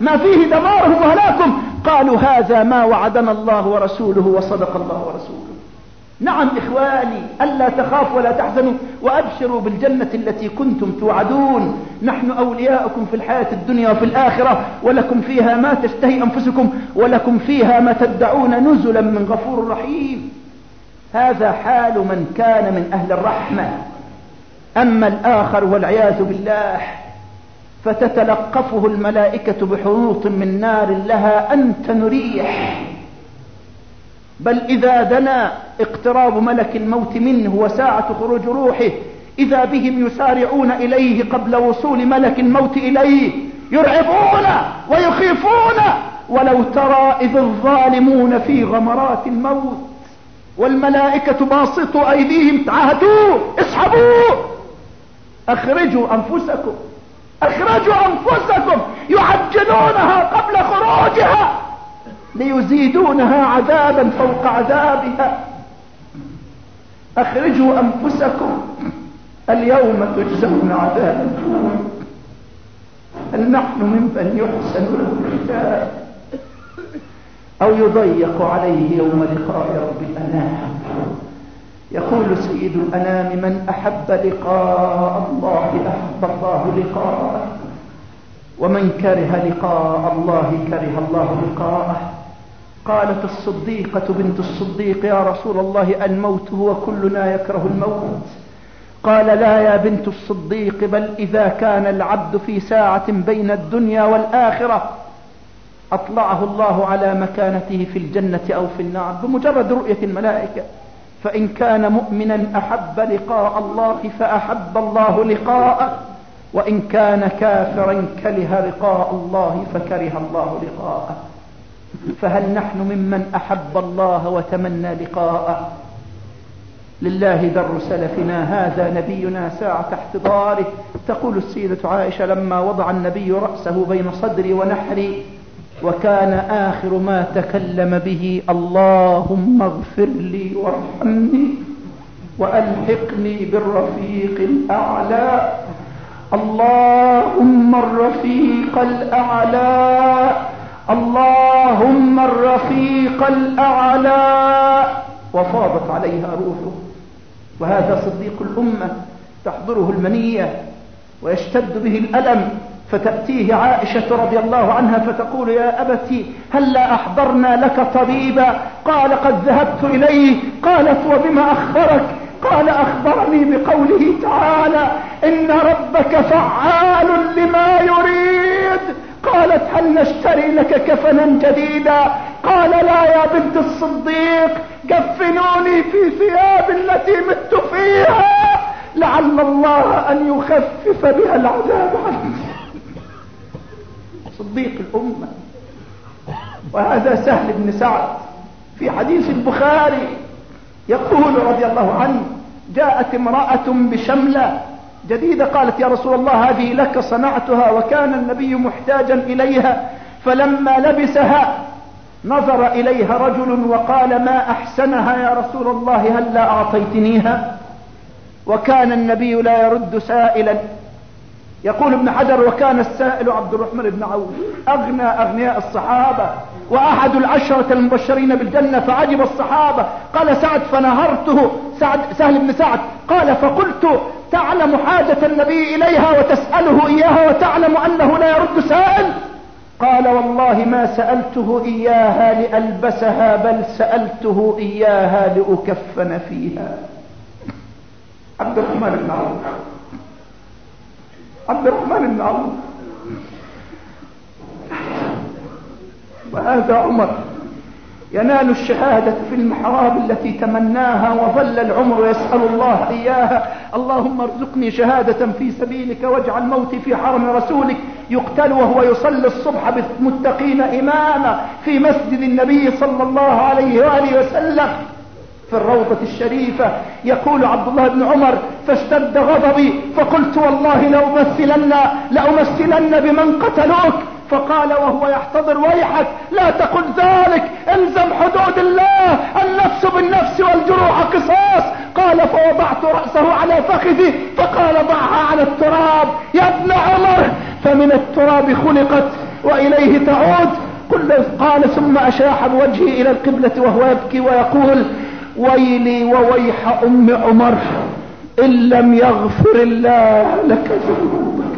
ما فيه دمارهم وهلاكهم. قالوا هذا ما وعدنا الله ورسوله وصدق الله ورسوله. نعم إخواني، ألا تخافوا ولا تحزنوا وأبشروا بالجنة التي كنتم توعدون. نحن أولياؤكم في الحياة الدنيا وفي الآخرة، ولكم فيها ما تشتهي أنفسكم ولكم فيها ما تدعون، نزلا من غفور رحيم. هذا حال من كان من أهل الرحمة. أما الآخر والعياذ بالله فتتلقفه الملائكة بحنوط من نار لها أنت نريح، بل إذا دنا اقتراب ملك الموت منه وساعة خروج روحه إذا بهم يسارعون إليه قبل وصول ملك الموت إليه، يرعبون ويخيفون. ولو ترى إذ الظالمون في غمرات الموت والملائكة باسطوا أيديهم، تعهدوا اسحبوا، أخرجوا أنفسكم أخرجوا أنفسكم، يعجلونها قبل خروجها ليزيدونها عذابا فوق عذابها. أخرجوا أنفسكم اليوم تجزون عذاب الهون. هل نحن ممن يحسن له الختام أو يضيق عليه يوم لقاء رب الأنام؟ يقول سيد الأنام: من أحب لقاء الله أحب الله لقاءه، ومن كره لقاء الله كره الله لقاءه. قالت الصديقة بنت الصديق: يا رسول الله الموت هو كلنا يكره الموت. قال: لا يا بنت الصديق، بل إذا كان العبد في ساعة بين الدنيا والآخرة أطلعه الله على مكانته في الجنة أو في النار بمجرد رؤية الملائكة. فإن كان مؤمنا أحب لقاء الله فأحب الله لقاءه، وإن كان كافرا كره لقاء الله فكره الله لقاءه. فهل نحن ممن أحب الله وتمنى لقاءه؟ لله در سلفنا هذا نبينا ساعة احتضاره. تقول السيدة عائشة: لما وضع النبي رأسه بين صدري ونحري وكان آخر ما تكلم به: اللهم اغفر لي وارحمني وألحقني بالرفيق الأعلى. اللهم الرفيق الأعلى، اللهم الرفيق الأعلى. وفاضت عليها روحه. وهذا صديق الأمة تحضره المنية ويشتد به الألم، فتأتيه عائشة رضي الله عنها فتقول: يا أبتي هلا أحضرنا لك طبيبا؟ قال: قد ذهبت إليه. قالت: وبما أخبرك؟ قال: أخبرني بقوله تعالى: إن ربك فعال لما يريد. قالت: هل نشتري لك كفنا جديدا؟ قال: لا يا بنت الصديق، كفنوني في ثياب التي مت فيها لعل الله أن يخفف بها العذاب عني. صديق الأمة. وهذا سهل بن سعد في حديث البخاري يقول رضي الله عنه: جاءت امرأة بشملة جديدة، قالت: يا رسول الله هذه لك، صنعتها وكان النبي محتاجا إليها. فلما لبسها نظر إليها رجل وقال: ما أحسنها يا رسول الله، هل لا أعطيتنيها؟ وكان النبي لا يرد سائلا. يقول ابن حجر: وكان السائل عبد الرحمن بن عوف، أغنى أغنياء الصحابة وأحد العشرة المبشرين بالجنة. فعجب الصحابة. قال سعد: فنهرته سعد سهل بن سعد. قال: فقلت: تعلم حاجة النبي إليها وتسأله إياها وتعلم أنه لا يرد سائل؟ قال: والله ما سألته إياها لألبسها، بل سألته إياها لأكفن فيها. عبد الرحمن بن عوف عبد الرحمن بن عوف. وهذا عمر ينال الشهادة في المحراب التي تمناها وظل العمر يسأل الله إياها: اللهم ارزقني شهادة في سبيلك واجعل موتي في حرم رسولك. يقتل وهو يصلي الصبح بالمتقين إماما في مسجد النبي صلى الله عليه وآله وسلم في الروضة الشريفة. يقول عبد الله بن عمر: فاشتد غضبي فقلت: والله لأمثلن, لأمثلن بمن قتلوك. فقال وهو يحتضر: ويحك لا تقل ذلك، الزم حدود الله، النفس بالنفس والجروح قصاص. قال: فوضعت رأسه على فخذي فقال: ضعها على التراب يا ابن عمر، فمن التراب خلقت وإليه تعود. قال ثم أشاح بوجهه إلى القبلة وهو يبكي ويقول ويلي وويح أم عمر إن لم يغفر الله لك ذنوبك.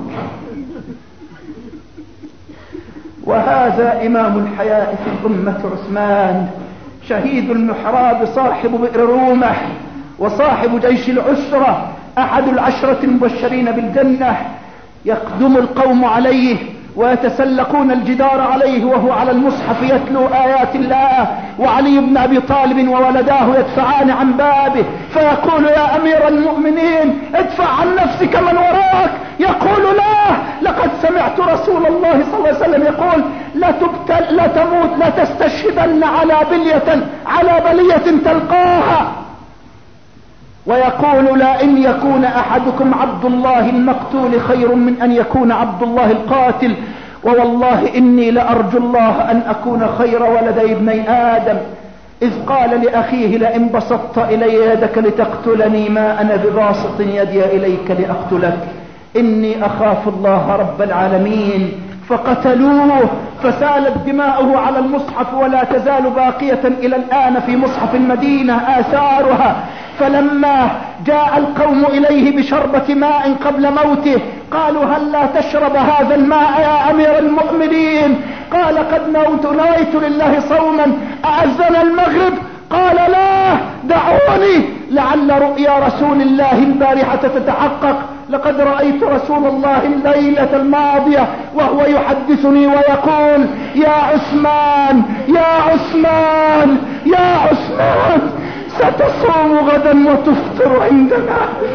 وهذا إمام الحياء في الأمة عثمان، شهيد المحراب، صاحب بئر رومه وصاحب جيش العسرة، أحد العشرة المبشرين بالجنة. يقدم القوم عليه ويتسلقون الجدار عليه وهو على المصحف يتلو آيات الله، وعلي بن أبي طالب وولداه يدفعان عن بابه، فيقول يا أمير المؤمنين ادفع عن نفسك من وراك. يقول لا، لقد سمعت رسول الله صلى الله عليه وسلم يقول لا تبتل لا تموت لا تستشهدن على بلية على بلية تلقاها. ويقول لا إن يكون أحدكم عبد الله المقتول خير من أن يكون عبد الله القاتل، ووالله إني لأرجو الله أن أكون خير ولدي ابني آدم. إذ قال لأخيه لئن بسطت إلي يدك لتقتلني ما أنا بباسط يدي إليك لأقتلك إني أخاف الله رب العالمين. فقتلوه فسالت دماؤه على المصحف، ولا تزال باقية إلى الآن في مصحف المدينة آثارها. فلما جاء القوم إليه بشربة ماء قبل موته قالوا هل لا تشرب هذا الماء يا أمير المؤمنين؟ قال قد نويت, نويت لله صوما أعزنا المغرب. قال لا، دعوني لعل رؤيا رسول الله البارحة تتحقق. لقد رأيت رسول الله الليلة الماضية وهو يحدثني ويقول يا عثمان يا عثمان يا عثمان ستصوم غدا وتفطر عندنا،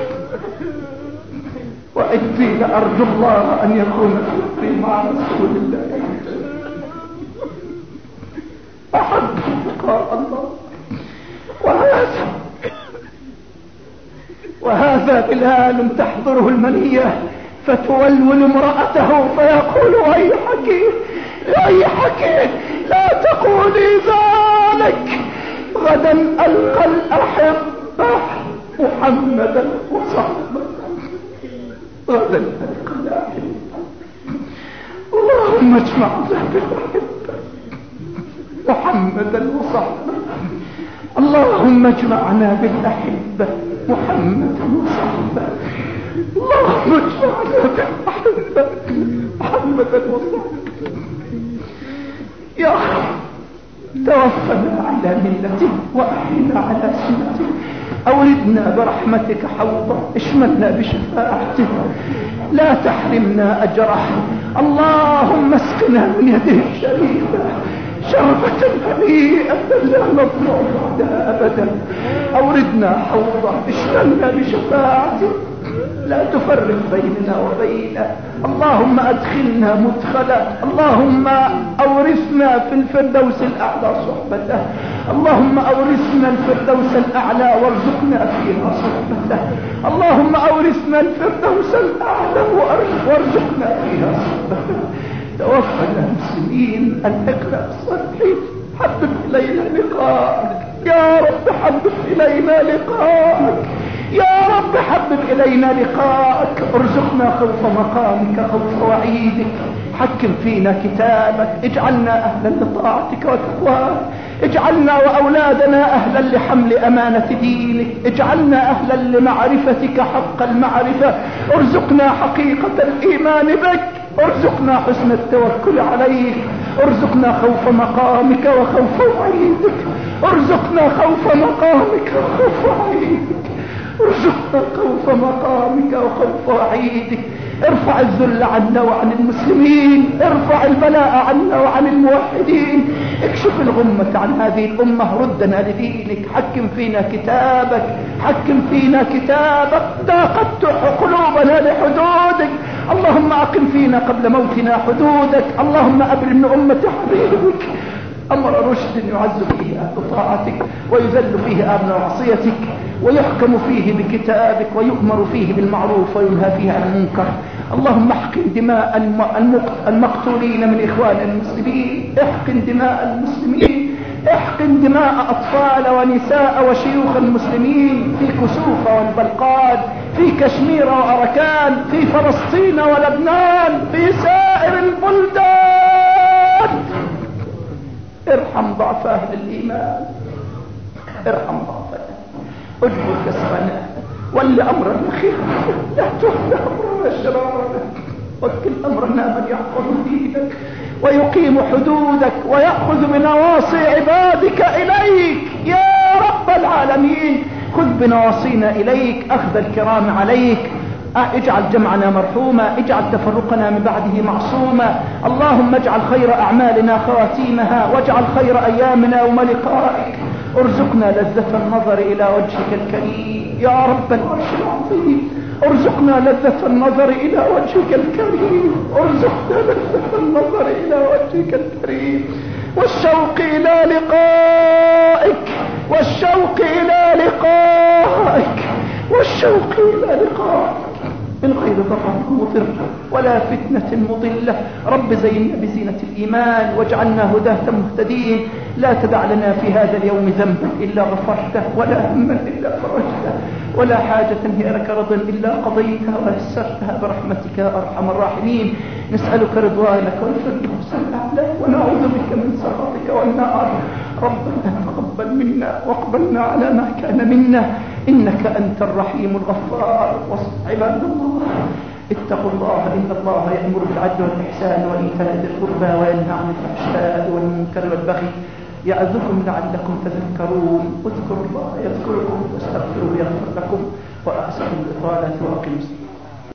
وإني لأرجو الله أن يكون فطري مع رسول الله. أحب لقاء الله. وهذا وهذا بلال تحضره المنية فتولول امرأته فيقول ويحك ويحك لا تقولي ذلك، غدا ألقى الأحبة محمدا وصحبه، غدا ألقى الأحبة. اللهم اجمعنا بالأحبة محمدا وصحبه، اللهم اجمعنا بالأحبة محمدا وصحبه، اللهم اجمعنا بالأحبة محمدا وصحبه. يا رب توفنا على ملته وأحينا على سنته، أوردنا برحمتك حوضه، اشملنا بشفاعته، لا تحرمنا أجره. اللهم اسقنا من يده الشريفة شربة هنيئة لا نطمع بعدها أبدا، أوردنا حوضه، اشملنا بشفاعته، لا تفرق بيننا وبينه. اللهم أدخلنا مدخله، اللهم أورثنا في الفردوس الأعلى صحبته، اللهم أورثنا الفردوس الأعلى وارزقنا فيها صحبته، اللهم أورثنا الفردوس الأعلى وارزقنا فيها صحبته. توفنا مسلمين، الحقنا بالصالحين، حبب إلينا لقاءك يا رب، حبب إلينا لقاءك يا رب، حبب إلينا لقاءك. ارزقنا خوف مقامك، خوف وعيدك، حكم فينا كتابك، اجعلنا أهلا لطاعتك وتقواك، اجعلنا وأولادنا أهلا لحمل أمانة دينك، اجعلنا أهلا لمعرفتك حق المعرفة، ارزقنا حقيقة الإيمان بك، ارزقنا حسن التوكل عليك، ارزقنا خوف مقامك وخوف وعيدك، ارزقنا خوف مقامك وخوف وعيدك، ارزقنا خوف مقامك وخوف وعيدك. ارفع الذل عنا وعن المسلمين، ارفع البلاء عنا وعن الموحدين، اكشف الغمة عن هذه الأمة، ردنا لدينك، حكم فينا كتابك، حكم فينا كتابك، ضاقت قلوبنا لحدودك، اللهم أقم فينا قبل موتنا حدودك، اللهم أبرم أمة حبيبك أمر رشد يعز فيه أهل طاعتك ويذل فيه أهل معصيتك، ويحكم فيه بكتابك، ويؤمر فيه بالمعروف وينهى فيه عن المنكر. اللهم احقن دماء المقتولين من إخوان المسلمين، احقن دماء المسلمين، احقن دماء أطفال ونساء وشيوخ المسلمين في كسوف والبلقاد، في كشمير وأركان، في فلسطين ولبنان، في سائر البلدان. ارحم ضعف أهل الإيمان، ارحم ضعفنا، اجبر كسرنا، ول أمرنا خيرا، لا تهد أمرنا شرارنا، وكل أمرنا من يحفظ دينك ويقيم حدودك ويأخذ بنواصي عبادك إليك يا رب العالمين. خذ بنواصينا إليك، أخذ الكرام عليك. اجعل جمعنا مرحوما، اجعل تفرقنا من بعده معصوما. اللهم اجعل خير أعمالنا خواتيمها، واجعل خير أيامنا يوم لقائك. ارزقنا لذة النظر إلى وجهك الكريم يا رب العرش العظيم. ارزقنا لذة النظر إلى وجهك الكريم، ارزقنا لذة النظر إلى وجهك الكريم، والشوق إلى لقائك، والشوق إلى لقائك، والشوق إلى لقائك، من غير ضرر مضر ولا فتنة مضلة. رب زينا بزينة الإيمان واجعلنا هداة مهتدين. لا تدع لنا في هذا اليوم ذنبا إلا غفرته، ولا هما إلا فرجته، ولا حاجة هي لك رضا إلا قضيتها ويسرتها برحمتك يا أرحم الراحمين. نسألك رضوانك والفردوس الأعلى، ونعوذ بك من سخطك والنار. ربنا تقبل منا واقبلنا على ما كان منا، إنك أنت الرحيم الغفار. عباد الله اتقوا الله، إن الله يأمر بالعدل والإحسان وإيتاء ذي القربى وينهى عن الفحشاء والمنكر والبغي يعظكم لعلكم تذكرون. اذكروا الله يذكركم واستغفروه يغفر لكم، وأسأل الإطالة وأقيموا الصلاة.